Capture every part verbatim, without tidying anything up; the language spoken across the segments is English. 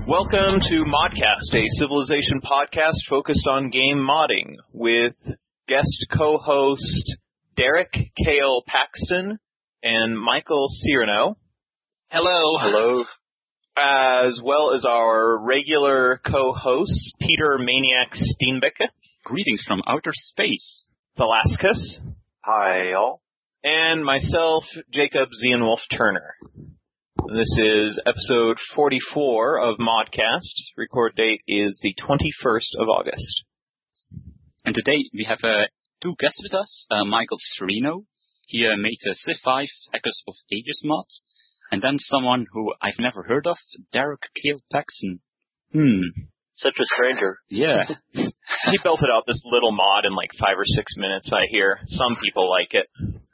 Welcome to Modcast, a Civilization podcast focused on game modding, with guest co-host Derek Kale Paxton and Michael Cyrano. Hello. Hello. As well as our regular co-hosts, Peter Maniac Steenbecke. Greetings from outer space. Velasquez. Hi, y'all. And myself, Jacob Zienwolf Turner. This is episode forty-four of Modcast. Record date is the twenty-first of August. And today we have uh, two guests with us. Uh, Michael Cyrano. He uh, made a Civ five Echoes of Ages mod. And then someone who I've never heard of, Derek Kale Paxton. Hmm. Such a stranger. Yeah. He built it out, this little mod, in like five or six minutes, I hear. Some people like it.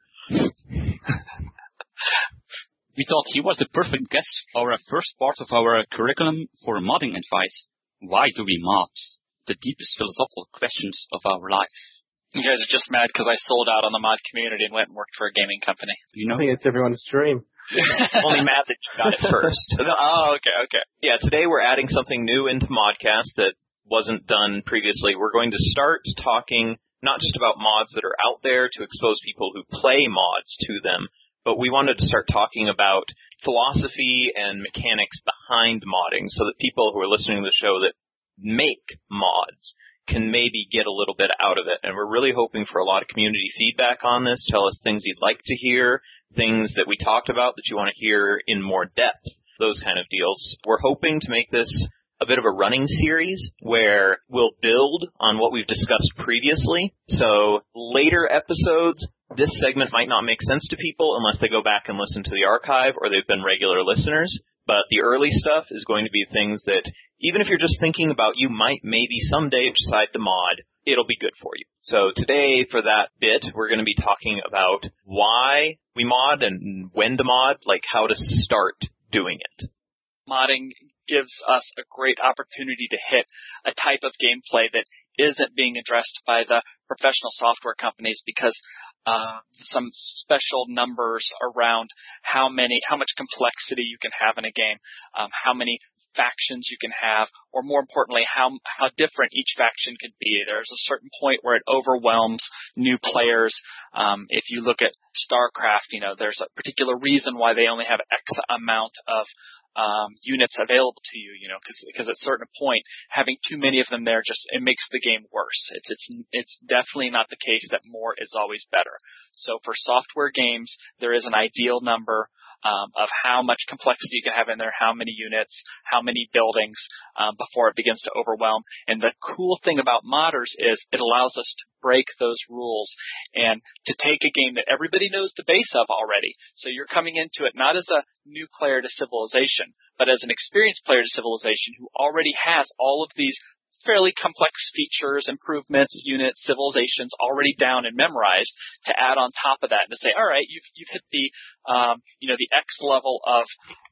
We thought he was the perfect guest for our first part of our curriculum for modding advice. Why do we mod? The deepest philosophical questions of our life. You guys are just mad because I sold out on the mod community and went and worked for a gaming company. You know? I think it's everyone's dream. Only mad that you got it first. Oh, okay, okay. Yeah, today we're adding something new into Modcast that wasn't done previously. We're going to start talking not just about mods that are out there to expose people who play mods to them, but we wanted to start talking about philosophy and mechanics behind modding so that people who are listening to the show that make mods can maybe get a little bit out of it. And we're really hoping for a lot of community feedback on this. Tell us things you'd like to hear, things that we talked about that you want to hear in more depth, those kind of deals. We're hoping to make this a bit of a running series where we'll build on what we've discussed previously. So later episodes, this segment might not make sense to people unless they go back and listen to the archive or they've been regular listeners. But the early stuff is going to be things that, even if you're just thinking about you might maybe someday decide to mod, it'll be good for you. So today, for that bit, we're going to be talking about why we mod and when to mod, like how to start doing it. Modding gives us a great opportunity to hit a type of gameplay that isn't being addressed by the professional software companies because uh, some special numbers around how many, how much complexity you can have in a game, um, how many factions you can have, or more importantly, how how different each faction can be. There's a certain point where it overwhelms new players. Um, if you look at StarCraft, you know, there's a particular reason why they only have X amount of um, units available to you, you know, because because at a certain point, having too many of them there just it makes the game worse. It's it's it's definitely not the case that more is always better. So for software games, there is an ideal number Um, of how much complexity you can have in there, how many units, how many buildings, um, before it begins to overwhelm. And the cool thing about modders is it allows us to break those rules and to take a game that everybody knows the base of already. So you're coming into it not as a new player to Civilization, but as an experienced player to Civilization who already has all of these fairly complex features, improvements, units, civilizations already down and memorized to add on top of that and to say, all right, you've you've hit the um, you know the X level of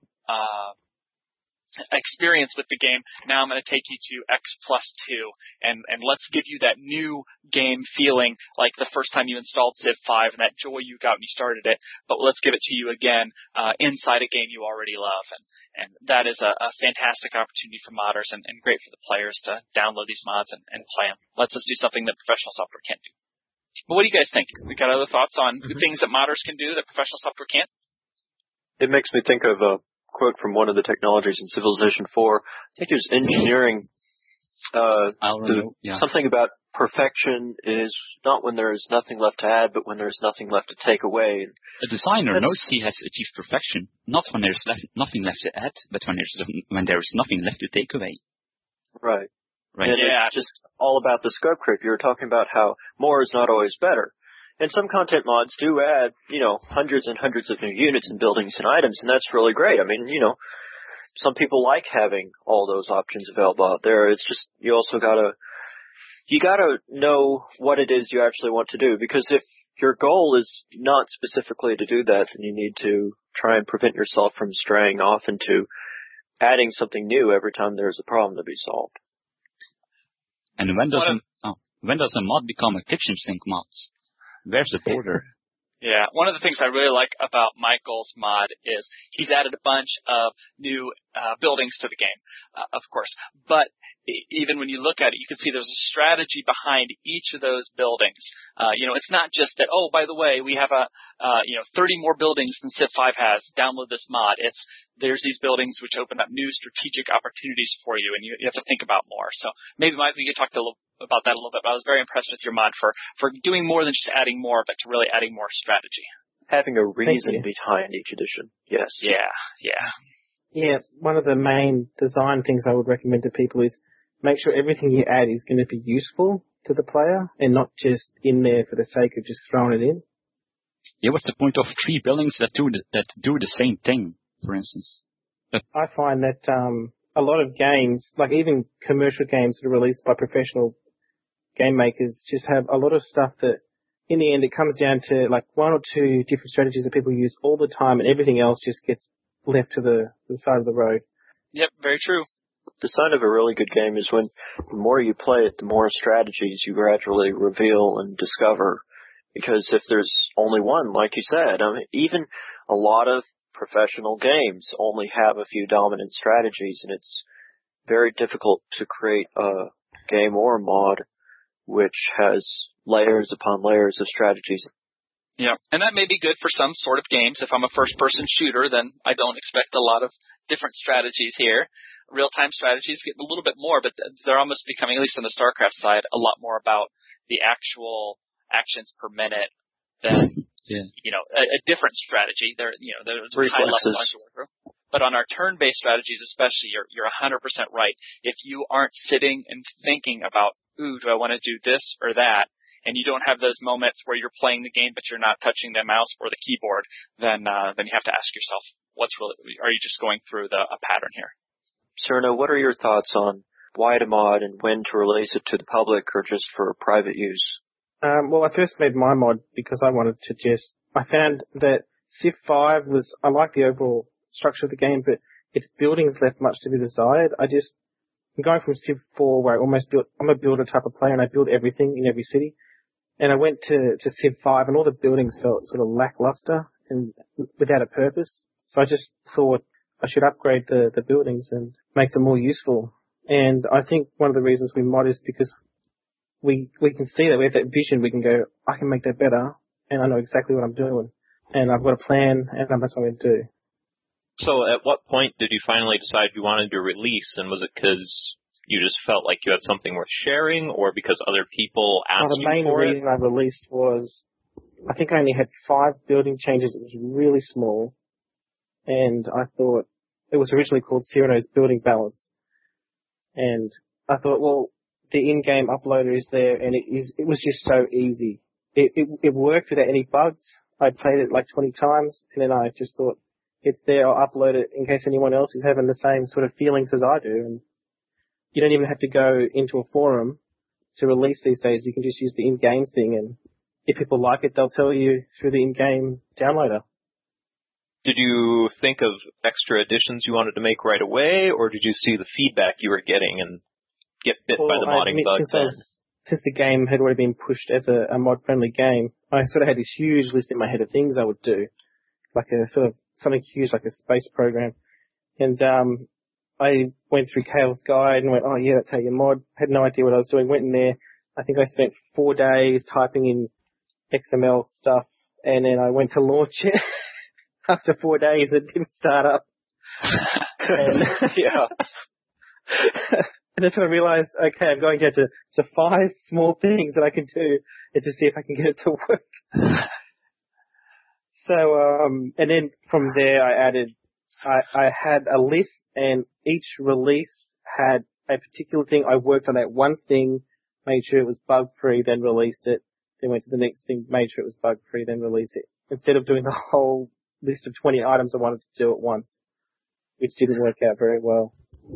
uh, experience with the game. Now I'm going to take you to X plus two, and and let's give you that new game feeling like the first time you installed Civ five and that joy you got when you started it. But let's give it to you again uh, inside a game you already love, and and that is a, a fantastic opportunity for modders and, and great for the players to download these mods and, and play them. Lets us do something that professional software can't do. But what do you guys think? We got other thoughts on mm-hmm. things that modders can do that professional software can't? It makes me think of a quote from one of the technologies in Civilization four. I think it was engineering. Uh, the, yeah. Something about perfection is not when there is nothing left to add, but when there is nothing left to take away. A designer That's, knows he has achieved perfection, not when there's left, nothing left to add, but when there's when there is nothing left to take away. Right. Right. And yeah. it's just all about the scope creep. You were talking about how more is not always better. And some content mods do add, you know, hundreds and hundreds of new units and buildings and items, and that's really great. I mean, you know, some people like having all those options available out there. It's just, you also gotta, you gotta know what it is you actually want to do, because if your goal is not specifically to do that, then you need to try and prevent yourself from straying off into adding something new every time there's a problem to be solved. And when does, a, oh, when does a mod become a kitchen sink mod? Where's the border? Yeah, one of the things I really like about Michael's mod is he's added a bunch of new uh, buildings to the game, uh, of course. But even when you look at it, you can see there's a strategy behind each of those buildings. Uh, you know, it's not just that, oh, by the way, we have a, uh, you know, thirty more buildings than Civ five has. Download this mod. It's, there's these buildings which open up new strategic opportunities for you, and you, you have to think about more. So maybe, Mike, we could talk to a little, about that a little bit, but I was very impressed with your mod for, for doing more than just adding more, but to really adding more strategy. Having a reason behind each edition. Yes. Yeah, yeah. Yeah, one of the main design things I would recommend to people is make sure everything you add is going to be useful to the player and not just in there for the sake of just throwing it in. Yeah, what's the point of three buildings that do the, that do the same thing, for instance? But I find that um, a lot of games, like even commercial games that are released by professional game makers, just have a lot of stuff that in the end it comes down to like one or two different strategies that people use all the time, and everything else just gets left to the, to the side of the road. Yep, very true. The sign of a really good game is when the more you play it, the more strategies you gradually reveal and discover. Because if there's only one, like you said, I mean, even a lot of professional games only have a few dominant strategies, and it's very difficult to create a game or a mod which has layers upon layers of strategies. Yeah, and that may be good for some sort of games. If I'm a first-person shooter, then I don't expect a lot of different strategies here. Real-time strategies get a little bit more, but they're almost becoming, at least on the StarCraft side, a lot more about the actual actions per minute than, yeah. you know, a, a different strategy. There, you know, there's a high level to work through. But on our turn-based strategies especially, you're, you're one hundred percent right. If you aren't sitting and thinking about, ooh, do I want to do this or that, and you don't have those moments where you're playing the game but you're not touching the mouse or the keyboard, then uh, then you have to ask yourself, what's really, are you just going through the a pattern here? Cerno, what are your thoughts on why to mod and when to release it to the public or just for private use? Um, well, I first made my mod because I wanted to just, I found that Civ five was, I like the overall structure of the game, but its buildings left much to be desired. I just, I'm going from Civ four where I almost built, I'm a builder type of player and I build everything in every city. And I went to, to Civ five and all the buildings felt sort of lackluster and without a purpose. So I just thought I should upgrade the, the buildings and make them more useful. And I think one of the reasons we mod is because we, we can see that we have that vision. We can go, I can make that better and I know exactly what I'm doing. And I've got a plan and that's what I'm going to do. So at what point did you finally decide you wanted to release? And was it because you just felt like you had something worth sharing, or because other people asked well, you for it? The main reason I released was, I think I only had five building changes. It was really small. And I thought, it was originally called Cyrano's Building Balance. And I thought, well, the in-game uploader is there, and it is, it was just so easy. It, it, it worked without any bugs. I played it like twenty times, and then I just thought, it's there, I'll upload it in case anyone else is having the same sort of feelings as I do. And you don't even have to go into a forum to release these days. You can just use the in-game thing, and if people like it, they'll tell you through the in-game downloader. Did you think of extra additions you wanted to make right away, or did you see the feedback you were getting and get bit well, by the modding admit, bug since then? Was, since the game had already been pushed as a, a mod-friendly game, I sort of had this huge list in my head of things I would do, like a sort of something huge like a space program. And um, I went through Kale's guide and went, oh yeah, that's how you mod. Had no idea what I was doing. Went in there. I think I spent four days typing in X M L stuff, and then I went to launch it. After four days, it didn't start up. and, yeah. And that's when I realized, okay, I'm going down to, to five small things that I can do and to see if I can get it to work. So, um, and then from there I added, I, I had a list, and each release had a particular thing. I worked on that one thing, made sure it was bug-free, then released it. Then went to the next thing, made sure it was bug-free, then released it. Instead of doing the whole list of twenty items I wanted to do at once, which didn't work out very well.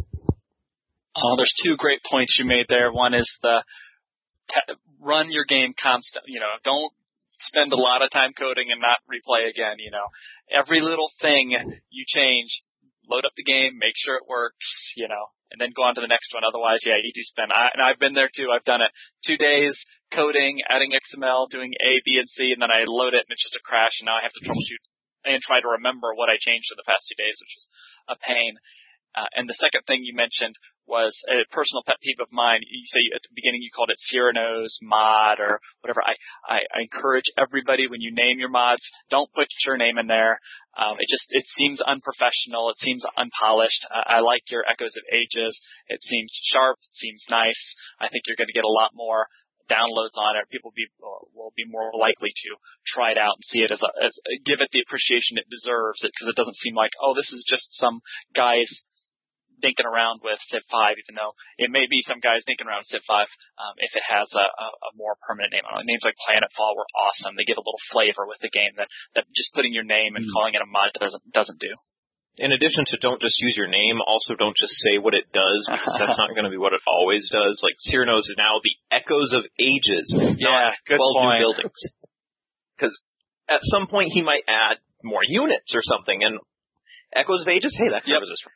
Oh, there's two great points you made there. One is the t- run your game constant. You know, don't spend a lot of time coding and not replay again. You know, every little thing you change, load up the game, make sure it works. You know, and then go on to the next one. Otherwise, yeah, you do spend. I, and I've been there too. I've done it. Two days coding, adding X M L, doing A, B, and C, and then I load it and it's just a crash, and now I have to troubleshoot and try to remember what I changed in the past two days, which is a pain. Uh, and the second thing you mentioned was a personal pet peeve of mine. You say at the beginning you called it Cyrano's mod or whatever. I, I, I encourage everybody when you name your mods, don't put your name in there. Um, it just it seems unprofessional. It seems unpolished. Uh, I like your Echoes of Ages. It seems sharp. It seems nice. I think you're going to get a lot more downloads on it. People be, will be more likely to try it out and see it as, a, as give it the appreciation it deserves. It because it doesn't seem like, oh, this is just some guys dinking around with Civ five, even though it may be some guys dinking around with Civ five um, if it has a, a, a more permanent name on it. Names like Planetfall were awesome. They give a little flavor with the game that, that just putting your name and mm. calling it a mod doesn't doesn't do. In addition to don't just use your name, also don't just say what it does, because that's not going to be what it always does. Like, Cyrano's is now the Echoes of Ages, yeah, not good twelve point. new buildings. Because at some point he might add more units or something, and Echoes of Ages, hey, that covers us.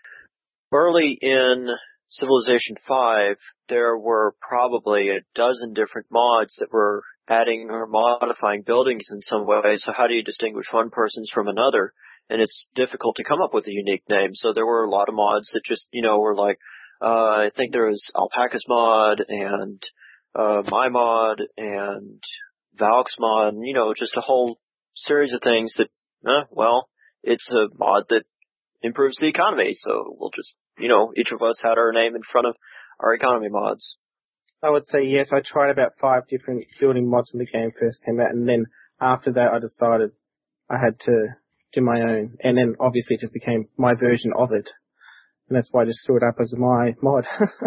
Early in Civilization five, there were probably a dozen different mods that were adding or modifying buildings in some way, so how do you distinguish one person's from another? And it's difficult to come up with a unique name. So there were a lot of mods that just, you know, were like, uh, I think there was Alpaca's mod and, uh, my mod and Valk's mod, and, you know, just a whole series of things that, uh, well, it's a mod that improves the economy. So we'll just, you know, each of us had our name in front of our economy mods. I would say yes. I tried about five different building mods when the game first came out, and then after that I decided I had to do my own, and then obviously it just became my version of it, and that's why I just threw it up as my mod.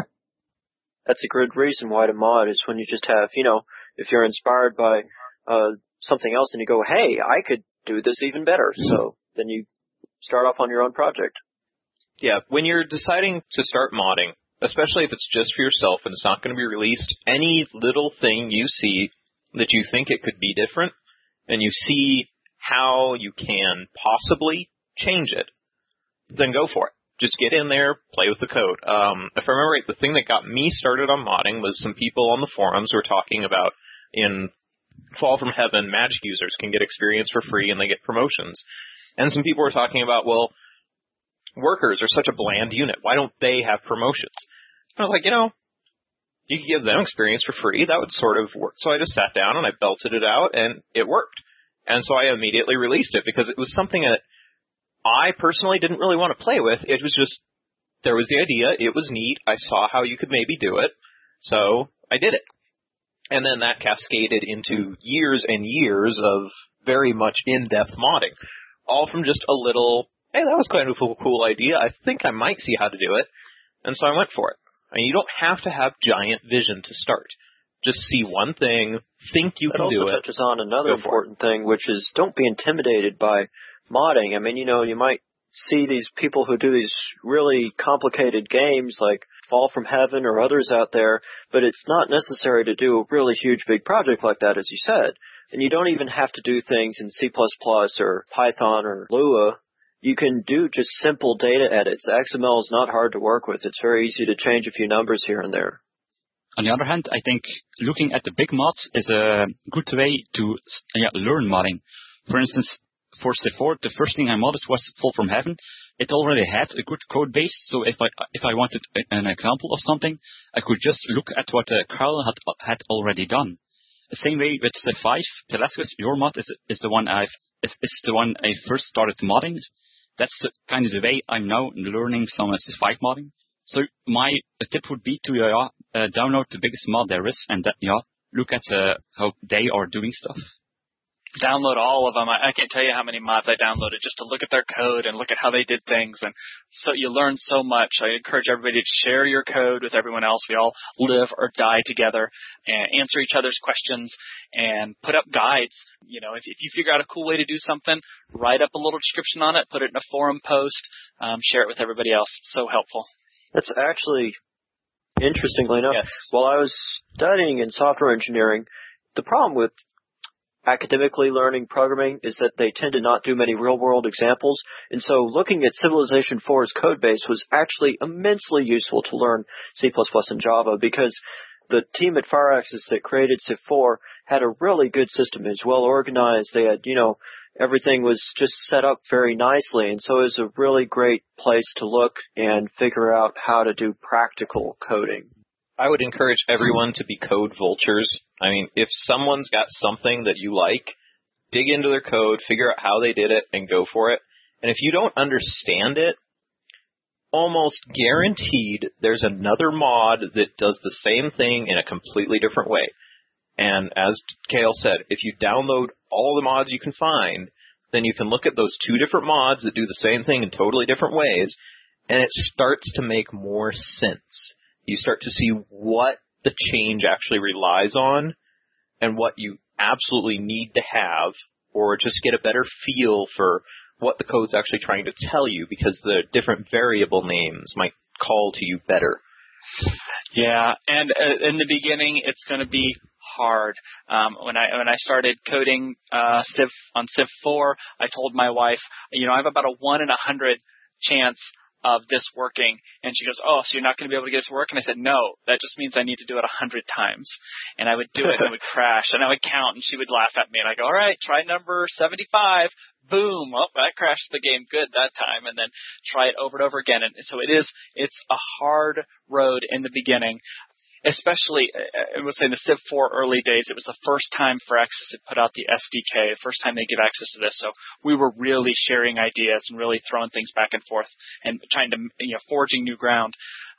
That's a good reason why to mod is when you just have, you know, if you're inspired by uh something else and you go, hey, I could do this even better, so then you start off on your own project. Yeah, when you're deciding to start modding, especially if it's just for yourself and it's not going to be released, any little thing you see that you think it could be different, and you see how you can possibly change it, then go for it. Just get in there, play with the code. Um, if I remember right, the thing that got me started on modding was some people on the forums who were talking about in Fall from Heaven, magic users can get experience for free and they get promotions. And some people were talking about, well, workers are such a bland unit. Why don't they have promotions? I was like, you know, you could give them experience for free. That would sort of work. So I just sat down and I belted it out and it worked. And so I immediately released it because it was something that I personally didn't really want to play with. It was just, there was the idea, it was neat, I saw how you could maybe do it, so I did it. And then that cascaded into years and years of very much in-depth modding, all from just a little, hey, that was kind of a cool idea, I think I might see how to do it, and so I went for it. I mean, you don't have to have giant vision to start. Just see one thing, think you can do it. It also touches on another important thing, which is don't be intimidated by modding. I mean, you know, you might see these people who do these really complicated games like Fall from Heaven or others out there, but it's not necessary to do a really huge big project like that, as you said. And you don't even have to do things in C plus plus or Python or Lua. You can do just simple data edits. X M L is not hard to work with. It's very easy to change a few numbers here and there. On the other hand, I think looking at the big mods is a good way to yeah, learn modding. For instance, for Civ four, the first thing I modded was Fall from Heaven. It already had a good code base, so if I if I wanted an example of something, I could just look at what uh, Carl had had already done. The same way with Civ five, Telescus, your mod is is the one I've is, is the one I first started modding. That's the, kind of the way I'm now learning some uh, Civ five modding. So my uh, tip would be to uh, uh, download the biggest mod there is, and that, yeah, look at uh, how they are doing stuff. Download all of them. I, I can't tell you how many mods I downloaded just to look at their code and look at how they did things. And so you learn so much. I encourage everybody to share your code with everyone else. We all live or die together and answer each other's questions and put up guides. You know, if, if you figure out a cool way to do something, write up a little description on it, put it in a forum post, um, share it with everybody else. It's so helpful. That's actually, interestingly enough, yes. While I was studying in software engineering, the problem with academically learning programming is that they tend to not do many real-world examples, and so looking at Civilization four's code base was actually immensely useful to learn C plus plus and Java, because the team at Firaxis that created Civ four had a really good system. It was well organized. They had, you know, everything was just set up very nicely. And so it was a really great place to look and figure out how to do practical coding. I would encourage everyone to be code vultures. I mean, if someone's got something that you like, dig into their code, figure out how they did it, and go for it. And if you don't understand it, almost guaranteed there's another mod that does the same thing in a completely different way. And as Kale said, if you download all the mods you can find, then you can look at those two different mods that do the same thing in totally different ways, and it starts to make more sense. You start to see what the change actually relies on and what you absolutely need to have, or just get a better feel for what the code's actually trying to tell you, because the different variable names might call to you better. Yeah, and uh, in the beginning, it's going to be hard. Um, when I when I started coding uh, Civ on Civ four, I told my wife, you know, I have about a one in a hundred chance of this working, and she goes, oh, so you're not going to be able to get it to work? And I said, no, that just means I need to do it a hundred times. And I would do it, and it would crash, and I would count, and she would laugh at me, and I go, all right, try number seventy-five. Boom, well, that crashed the game good that time, and then try it over and over again. And so it is, it's a hard road in the beginning. Especially, I would say in the Civ four early days, it was the first time Firaxis had put out the S D K, the first time they give access to this. So we were really sharing ideas and really throwing things back and forth and trying to, you know, forging new ground.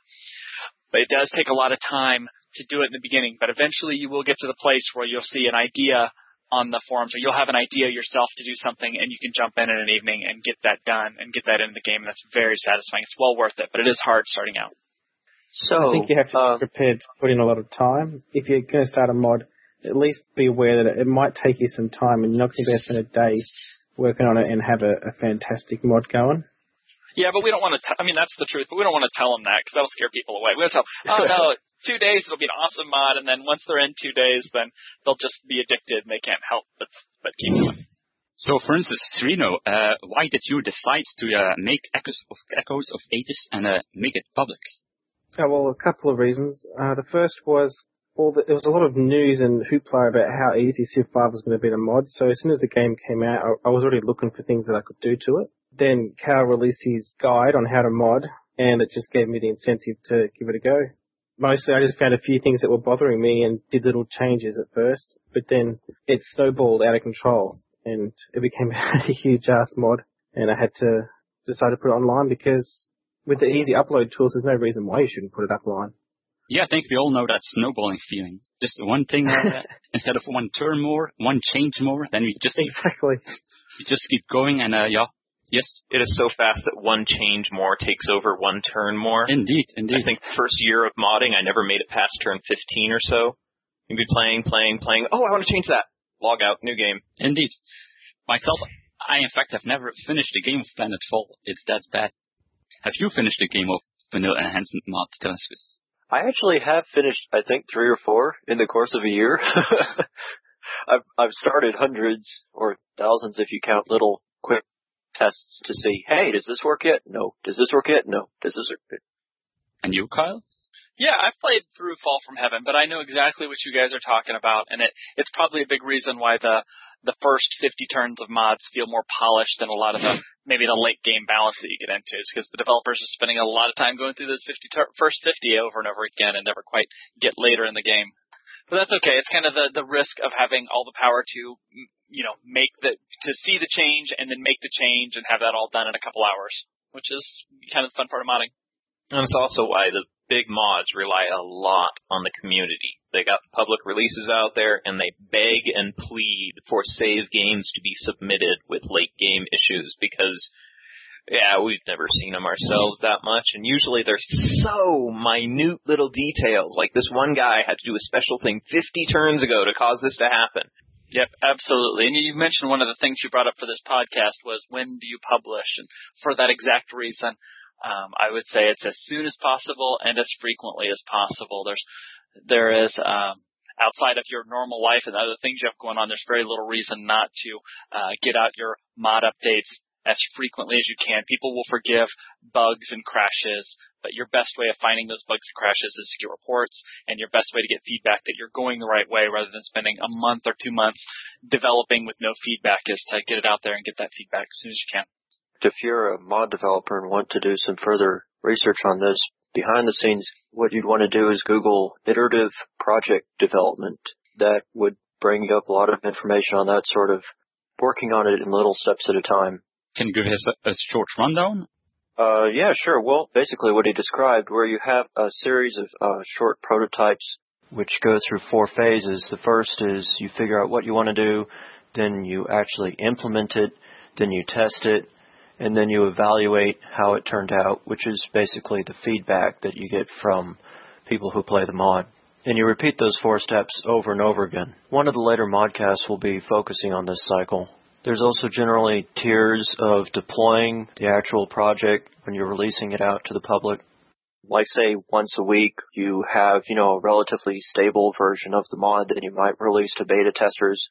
But it does take a lot of time to do it in the beginning. But eventually you will get to the place where you'll see an idea on the forums, or you'll have an idea yourself to do something, and you can jump in in an evening and get that done and get that in the game. And that's very satisfying. It's well worth it, but it is hard starting out. So, I think you have to uh, be prepared to put in a lot of time. If you're going to start a mod, at least be aware that it might take you some time, and you're not going to be able to spend a day working on it and have a, a fantastic mod going. Yeah, but we don't want to, t- I mean, that's the truth, but we don't want to tell them that, because that'll scare people away. We want to tell them, oh, no, two days, it'll be an awesome mod, and then once they're in two days, then they'll just be addicted, and they can't help but, but keep going. So, for instance, Serino, uh, why did you decide to uh, make Echoes of, Echoes of Ages and uh, make it public? Oh, well, a couple of reasons. Uh, the first was all the, there was a lot of news and hoopla about how easy Civ five was going to be to mod. So as soon as the game came out, I, I was already looking for things that I could do to it. Then Cal released his guide on how to mod, and it just gave me the incentive to give it a go. Mostly, I just found a few things that were bothering me and did little changes at first, but then it snowballed out of control, and it became a huge ass mod, and I had to decide to put it online because with the easy upload tools, there's no reason why you shouldn't put it offline. Yeah, I think we all know that snowballing feeling. Just one thing, uh, instead of one turn more, one change more, then we just exactly. We just keep going, and uh, yeah, yes. It is so fast that one change more takes over one turn more. Indeed, indeed. I think the first year of modding, I never made it past turn fifteen or so. You'd be playing, playing, playing. Oh, I want to change that. Log out, new game. Indeed. Myself, I in fact have never finished a game of Planetfall. It's that bad. Have you finished a game of Vanilla Enhancement Mod, Telesvis? I actually have finished, I think, three or four in the course of a year. I've I've started hundreds or thousands if you count little quick tests to see, hey, does this work yet? No. Does this work yet? No. Does this work yet? And you, Kyle? Yeah, I've played through Fall from Heaven, but I know exactly what you guys are talking about, and it it's probably a big reason why the the first fifty turns of mods feel more polished than a lot of the maybe the late game balance that you get into, is because the developers are spending a lot of time going through those fifty ter- first fifty over and over again and never quite get later in the game. But that's okay. It's kind of the the risk of having all the power to, you know, make the to see the change and then make the change and have that all done in a couple hours, which is kind of the fun part of modding. And it's also why the big mods rely a lot on the community. They got public releases out there, and they beg and plead for save games to be submitted with late game issues because, yeah, we've never seen them ourselves that much, and usually they're so minute little details. Like this one guy had to do a special thing fifty turns ago to cause this to happen. Yep, absolutely. And you mentioned one of the things you brought up for this podcast was when do you publish? And for that exact reason, Um, I would say it's as soon as possible and as frequently as possible. There's, there is, um, outside of your normal life and other things you have going on, there's very little reason not to, uh, get out your mod updates as frequently as you can. People will forgive bugs and crashes, but your best way of finding those bugs and crashes is to get reports, and your best way to get feedback that you're going the right way rather than spending a month or two months developing with no feedback is to get it out there and get that feedback as soon as you can. If you're a mod developer and want to do some further research on this, behind the scenes, what you'd want to do is Google iterative project development. That would bring you up a lot of information on that sort of working on it in little steps at a time. Can you give us a, a short rundown? Uh, yeah, sure. Well, basically what he described, where you have a series of uh, short prototypes which go through four phases. The first is you figure out what you want to do, then you actually implement it, then you test it, and then you evaluate how it turned out, which is basically the feedback that you get from people who play the mod. And you repeat those four steps over and over again. One of the later modcasts will be focusing on this cycle. There's also generally tiers of deploying the actual project when you're releasing it out to the public. Like, say, once a week, you have, you know, a relatively stable version of the mod that you might release to beta testers.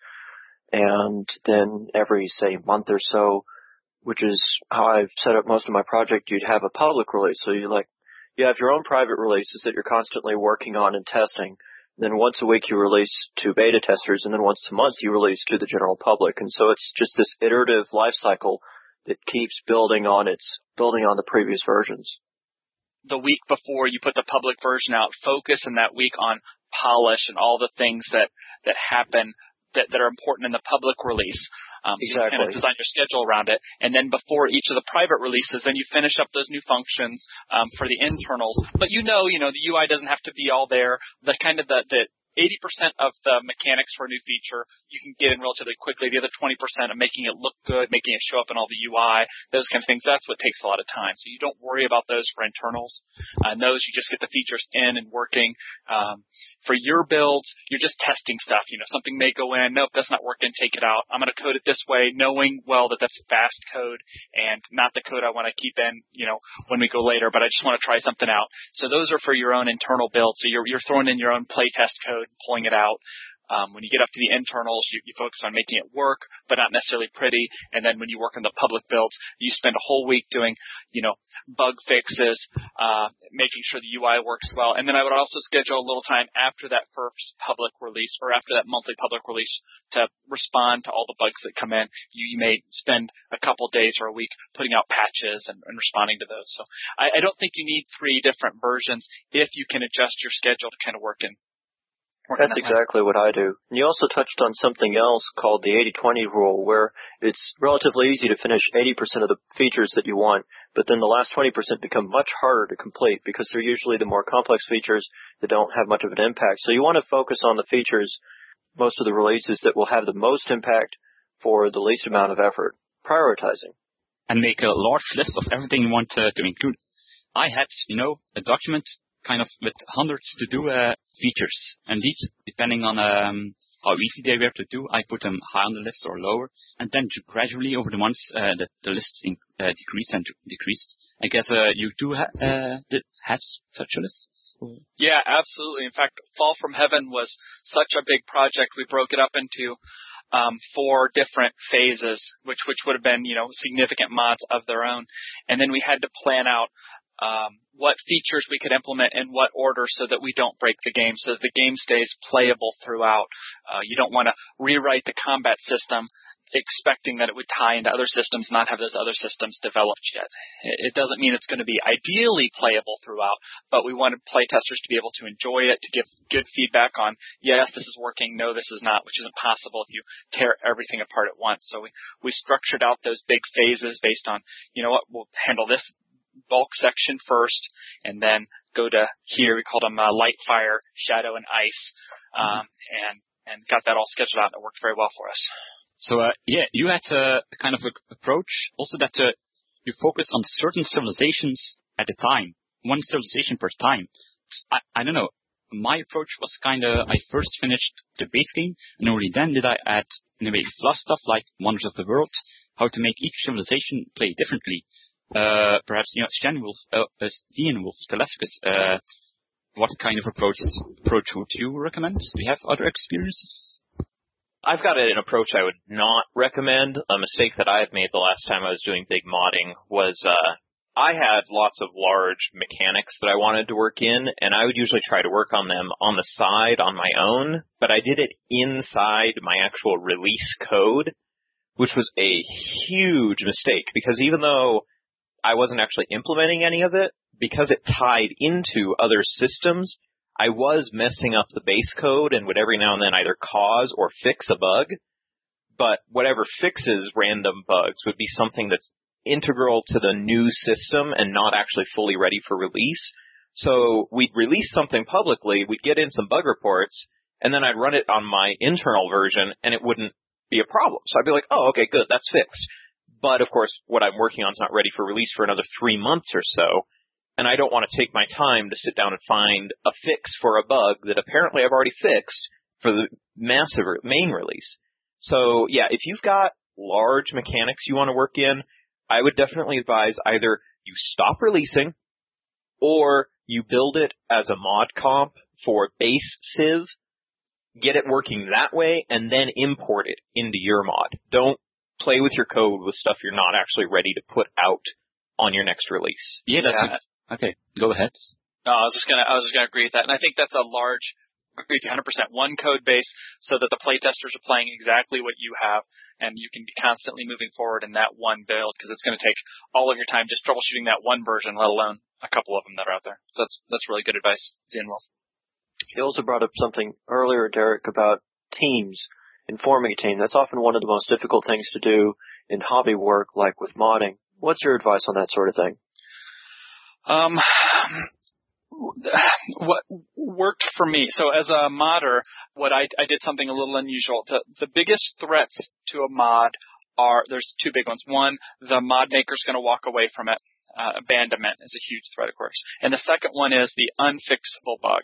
And then every, say, month or so, which is how I've set up most of my project, you'd have a public release. So you like, you have your own private releases that you're constantly working on and testing. And then once a week you release to beta testers, and then once a month you release to the general public. And so it's just this iterative life cycle that keeps building on its, building on the previous versions. The week before you put the public version out, focus in that week on polish and all the things that, that happen that, that are important in the public release. Um, exactly. So you kind of design your schedule around it. And then before each of the private releases, then you finish up those new functions um, for the internals. But you know, you know, the U I doesn't have to be all there. The kind of the, the eighty percent of the mechanics for a new feature you can get in relatively quickly. The other twenty percent of making it look good, making it show up in all the U I, those kind of things, that's what takes a lot of time. So you don't worry about those for internals. Uh, and those, you just get the features in and working. Um, for your builds, you're just testing stuff. You know, something may go in, nope, that's not working, take it out. I'm going to code it this way, knowing well that that's fast code and not the code I want to keep in, you know, when we go later, but I just want to try something out. So those are for your own internal build. So you're, you're throwing in your own playtest code, pulling it out. Um, when you get up to the internals, you, you focus on making it work, but not necessarily pretty. And then when you work on the public builds, you spend a whole week doing, you know, bug fixes, uh, making sure the U I works well. And then I would also schedule a little time after that first public release or after that monthly public release to respond to all the bugs that come in. You, you may spend a couple days or a week putting out patches and, and responding to those. So I, I don't think you need three different versions if you can adjust your schedule to kind of work in. That's exactly what I do. And you also touched on something else called the eighty twenty rule, where it's relatively easy to finish eighty percent of the features that you want, but then the last twenty percent become much harder to complete because they're usually the more complex features that don't have much of an impact. So you want to focus on the features, most of the releases that will have the most impact for the least amount of effort. Prioritizing. And make a large list of everything you want to, to include. I had, you know, a document kind of with hundreds to do uh, features. And these, depending on um, how easy they were to do, I put them high on the list or lower. And then gradually over the months, uh, the, the list in, uh, decreased and decreased. I guess uh, you do ha- uh, have such a list? Yeah, absolutely. In fact, Fall from Heaven was such a big project. We broke it up into um, four different phases, which which would have been, you know, significant mods of their own. And then we had to plan out Um, what features we could implement in what order so that we don't break the game, so that the game stays playable throughout. Uh, you don't want to rewrite the combat system expecting that it would tie into other systems, not have those other systems developed yet. It doesn't mean it's going to be ideally playable throughout, but we wanted playtesters to be able to enjoy it, to give good feedback on, yes, this is working, no, this is not, which isn't possible if you tear everything apart at once. So we, we structured out those big phases based on, you know what, we'll handle this bulk section first, and then go to here. We called them uh, light, fire, shadow, and ice, um, mm-hmm. and and got that all scheduled out, and it worked very well for us. So uh, yeah, you had a kind of a approach also that uh, you focus on certain civilizations at a time, one civilization per time. I, I don't know. My approach was kind of, I first finished the base game, and only then did I add in a way fluff stuff like Wonders of the World, how to make each civilization play differently. Uh, perhaps, you know, Steenwolf, uh, uh, Steenwolf, Telescus, uh, what kind of approach, approach would you recommend? Do you have other experiences? I've got an approach I would not recommend. A mistake that I had made the last time I was doing big modding was uh, I had lots of large mechanics that I wanted to work in, and I would usually try to work on them on the side on my own, but I did it inside my actual release code, which was a huge mistake, because even though I wasn't actually implementing any of it, because it tied into other systems, I was messing up the base code and would every now and then either cause or fix a bug, but whatever fixes random bugs would be something that's integral to the new system and not actually fully ready for release. So we'd release something publicly, we'd get in some bug reports, and then I'd run it on my internal version and it wouldn't be a problem. So I'd be like, oh, okay, good, that's fixed. But of course, what I'm working on is not ready for release for another three months or so. And I don't want to take my time to sit down and find a fix for a bug that apparently I've already fixed for the massive main release. So yeah, if you've got large mechanics you want to work in, I would definitely advise either you stop releasing or you build it as a mod comp for base Civ, get it working that way, and then import it into your mod. Don't play with your code with stuff you're not actually ready to put out on your next release. Yeah, that's Yeah. A, okay. Go ahead. No, I was just gonna, I was just gonna agree with that, and I think that's a large, agree with you one hundred percent. One code base, so that the playtesters are playing exactly what you have, and you can be constantly moving forward in that one build, because it's going to take all of your time just troubleshooting that one version, let alone a couple of them that are out there. So that's that's really good advice, Zenwolf. You also brought up something earlier, Derek, about teams and forming a team. That's often one of the most difficult things to do in hobby work, like with modding. What's your advice on that sort of thing? Um, what worked for me, so as a modder, what I, I did something a little unusual. The, the biggest threats to a mod are, there's two big ones. One, the mod maker's going to walk away from it. Uh, abandonment is a huge threat, of course. And the second one is the unfixable bug.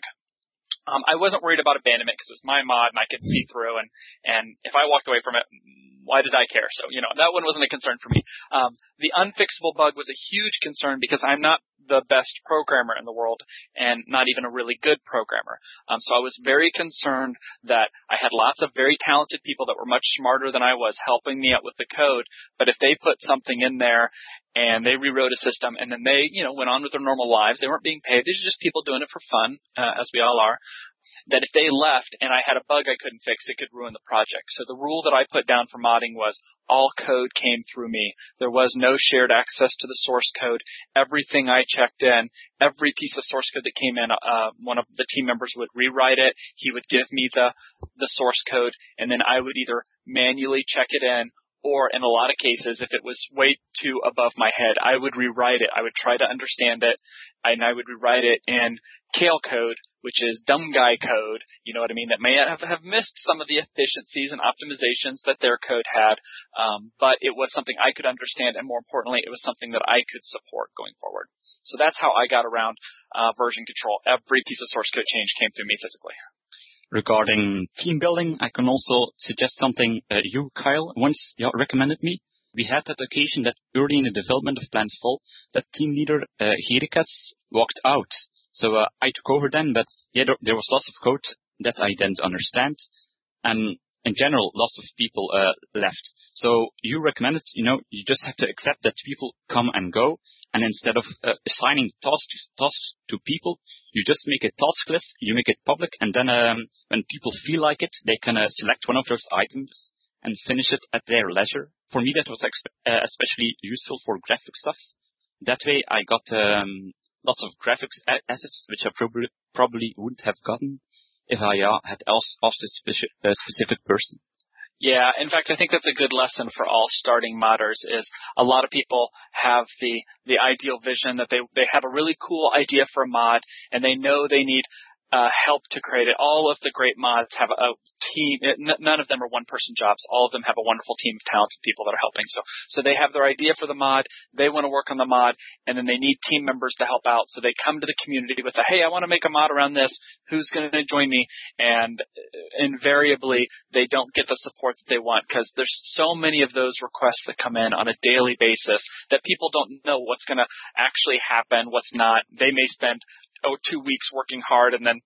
Um, I wasn't worried about abandonment because it was my mod and I could see through, and, and if I walked away from it, why did I care? So, you know, that one wasn't a concern for me. Um, the unfixable bug was a huge concern because I'm not the best programmer in the world and not even a really good programmer. Um, so I was very concerned that I had lots of very talented people that were much smarter than I was helping me out with the code, but if they put something in there and they rewrote a system and then they, you know, went on with their normal lives, they weren't being paid. These are just people doing it for fun, uh, as we all are. That if they left and I had a bug I couldn't fix, it could ruin the project. So the rule that I put down for modding was all code came through me. There was no shared access to the source code. Everything I checked in, every piece of source code that came in, uh, one of the team members would rewrite it. He would give me the, the source code, and then I would either manually check it in, or in a lot of cases, if it was way too above my head, I would rewrite it. I would try to understand it, and I would rewrite it in Kale code, which is dumb guy code, you know what I mean, that may have, have missed some of the efficiencies and optimizations that their code had, um, but it was something I could understand, and more importantly, it was something that I could support going forward. So that's how I got around uh, version control. Every piece of source code change came through me physically. Regarding team building, I can also suggest something uh, you, Kyle, once yeah, recommended me. We had that occasion that early in the development of Planetfall, that team leader, uh, Herikas, walked out. So uh, I took over then, but yeah, there, there was lots of code that I didn't understand. And in general, lots of people uh, left. So you recommended, you know, you just have to accept that people come and go. And instead of uh, assigning tasks, tasks to people, you just make a task list, you make it public, and then um, when people feel like it, they can uh, select one of those items and finish it at their leisure. For me, that was exp- uh, especially useful for graphic stuff. That way, I got um, lots of graphics a- assets, which I probably probably wouldn't have gotten if I uh, had asked a speci- uh, specific person. Yeah, in fact, I think that's a good lesson for all starting modders is a lot of people have the, the ideal vision that they, they have a really cool idea for a mod and they know they need uh, help to create it. All of the great mods have a team. N- none of them are one-person jobs. All of them have a wonderful team of talented people that are helping. So, so they have their idea for the mod. They want to work on the mod, and then they need team members to help out. So they come to the community with a, hey, I want to make a mod around this. Who's going to join me? And invariably, they don't get the support that they want because there's so many of those requests that come in on a daily basis that people don't know what's going to actually happen, what's not. They may spend oh, two weeks working hard and then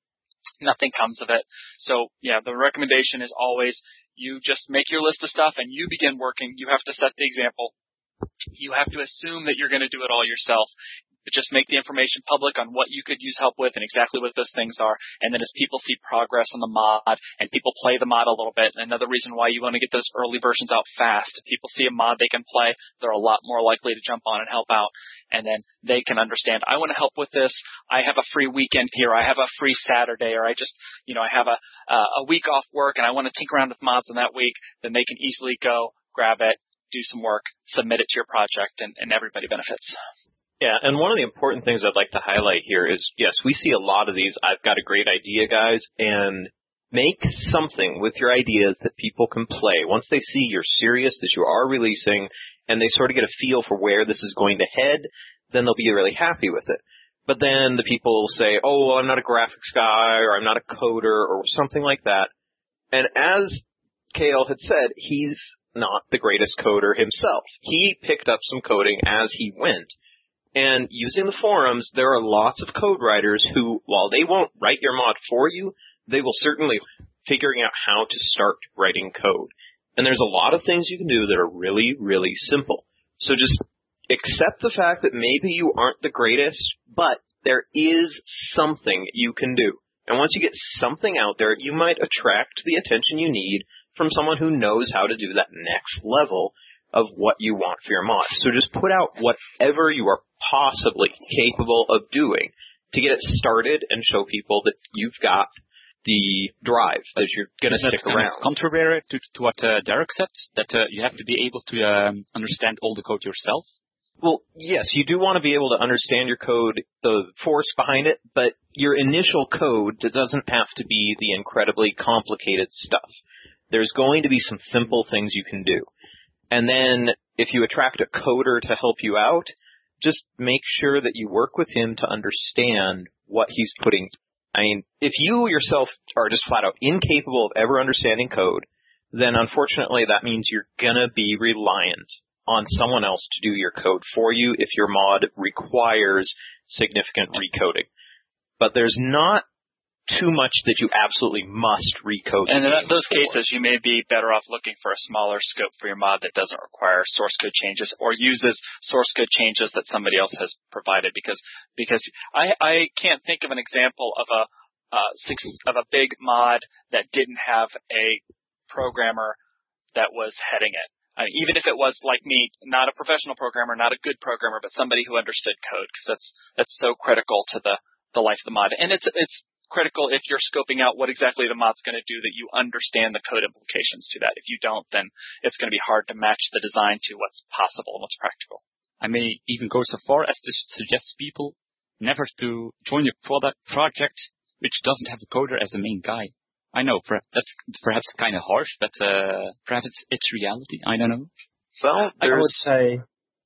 nothing comes of it. So, yeah, the recommendation is always you just make your list of stuff and you begin working. You have to set the example. You have to assume that you're going to do it all yourself. But just make the information public on what you could use help with and exactly what those things are. And then as people see progress on the mod and people play the mod a little bit, another reason why you want to get those early versions out fast. If people see a mod they can play, they're a lot more likely to jump on and help out. And then they can understand, I want to help with this. I have a free weekend here. I have a free Saturday, or I just, you know, I have a, uh, a week off work and I want to tinker around with mods in that week. Then they can easily go grab it, do some work, submit it to your project, and, and everybody benefits. Yeah, and one of the important things I'd like to highlight here is, yes, we see a lot of these, I've got a great idea, guys, and make something with your ideas that people can play. Once they see you're serious, that you are releasing, and they sort of get a feel for where this is going to head, then they'll be really happy with it. But then the people will say, oh, well, I'm not a graphics guy, or I'm not a coder, or something like that. And as Kale had said, he's not the greatest coder himself. He picked up some coding as he went. And using the forums, there are lots of code writers who, while they won't write your mod for you, they will certainly figuring out how to start writing code. And there's a lot of things you can do that are really, really simple. So just accept the fact that maybe you aren't the greatest, but there is something you can do. And once you get something out there, you might attract the attention you need from someone who knows how to do that next level of what you want for your mod. So just put out whatever you are possibly capable of doing to get it started and show people that you've got the drive, that you're going to stick around. Contrary to, to what uh, Derek said, that uh, you have to be able to um, understand all the code yourself. Well, yes, you do want to be able to understand your code, the force behind it, but your initial code doesn't have to be the incredibly complicated stuff. There's going to be some simple things you can do. And then if you attract a coder to help you out, just make sure that you work with him to understand what he's putting. I mean, if you yourself are just flat out incapable of ever understanding code, then unfortunately that means you're going to be reliant on someone else to do your code for you if your mod requires significant recoding. But there's not too much that you absolutely must recode. And in those cases, you may be better off looking for a smaller scope for your mod that doesn't require source code changes or uses source code changes that somebody else has provided. Because because I, I can't think of an example of a uh, six, of a big mod that didn't have a programmer that was heading it. I mean, even if it was like me, not a professional programmer, not a good programmer, but somebody who understood code, because that's that's so critical to the the life of the mod. And it's it's critical if you're scoping out what exactly the mod's going to do that you understand the code implications to that. If you don't, then it's going to be hard to match the design to what's possible and what's practical. I may even go so far as to suggest people never to join a product project which doesn't have a coder as a main guy. I know that's perhaps kind of harsh, but uh, perhaps it's, it's reality. I don't know. Well, I would say,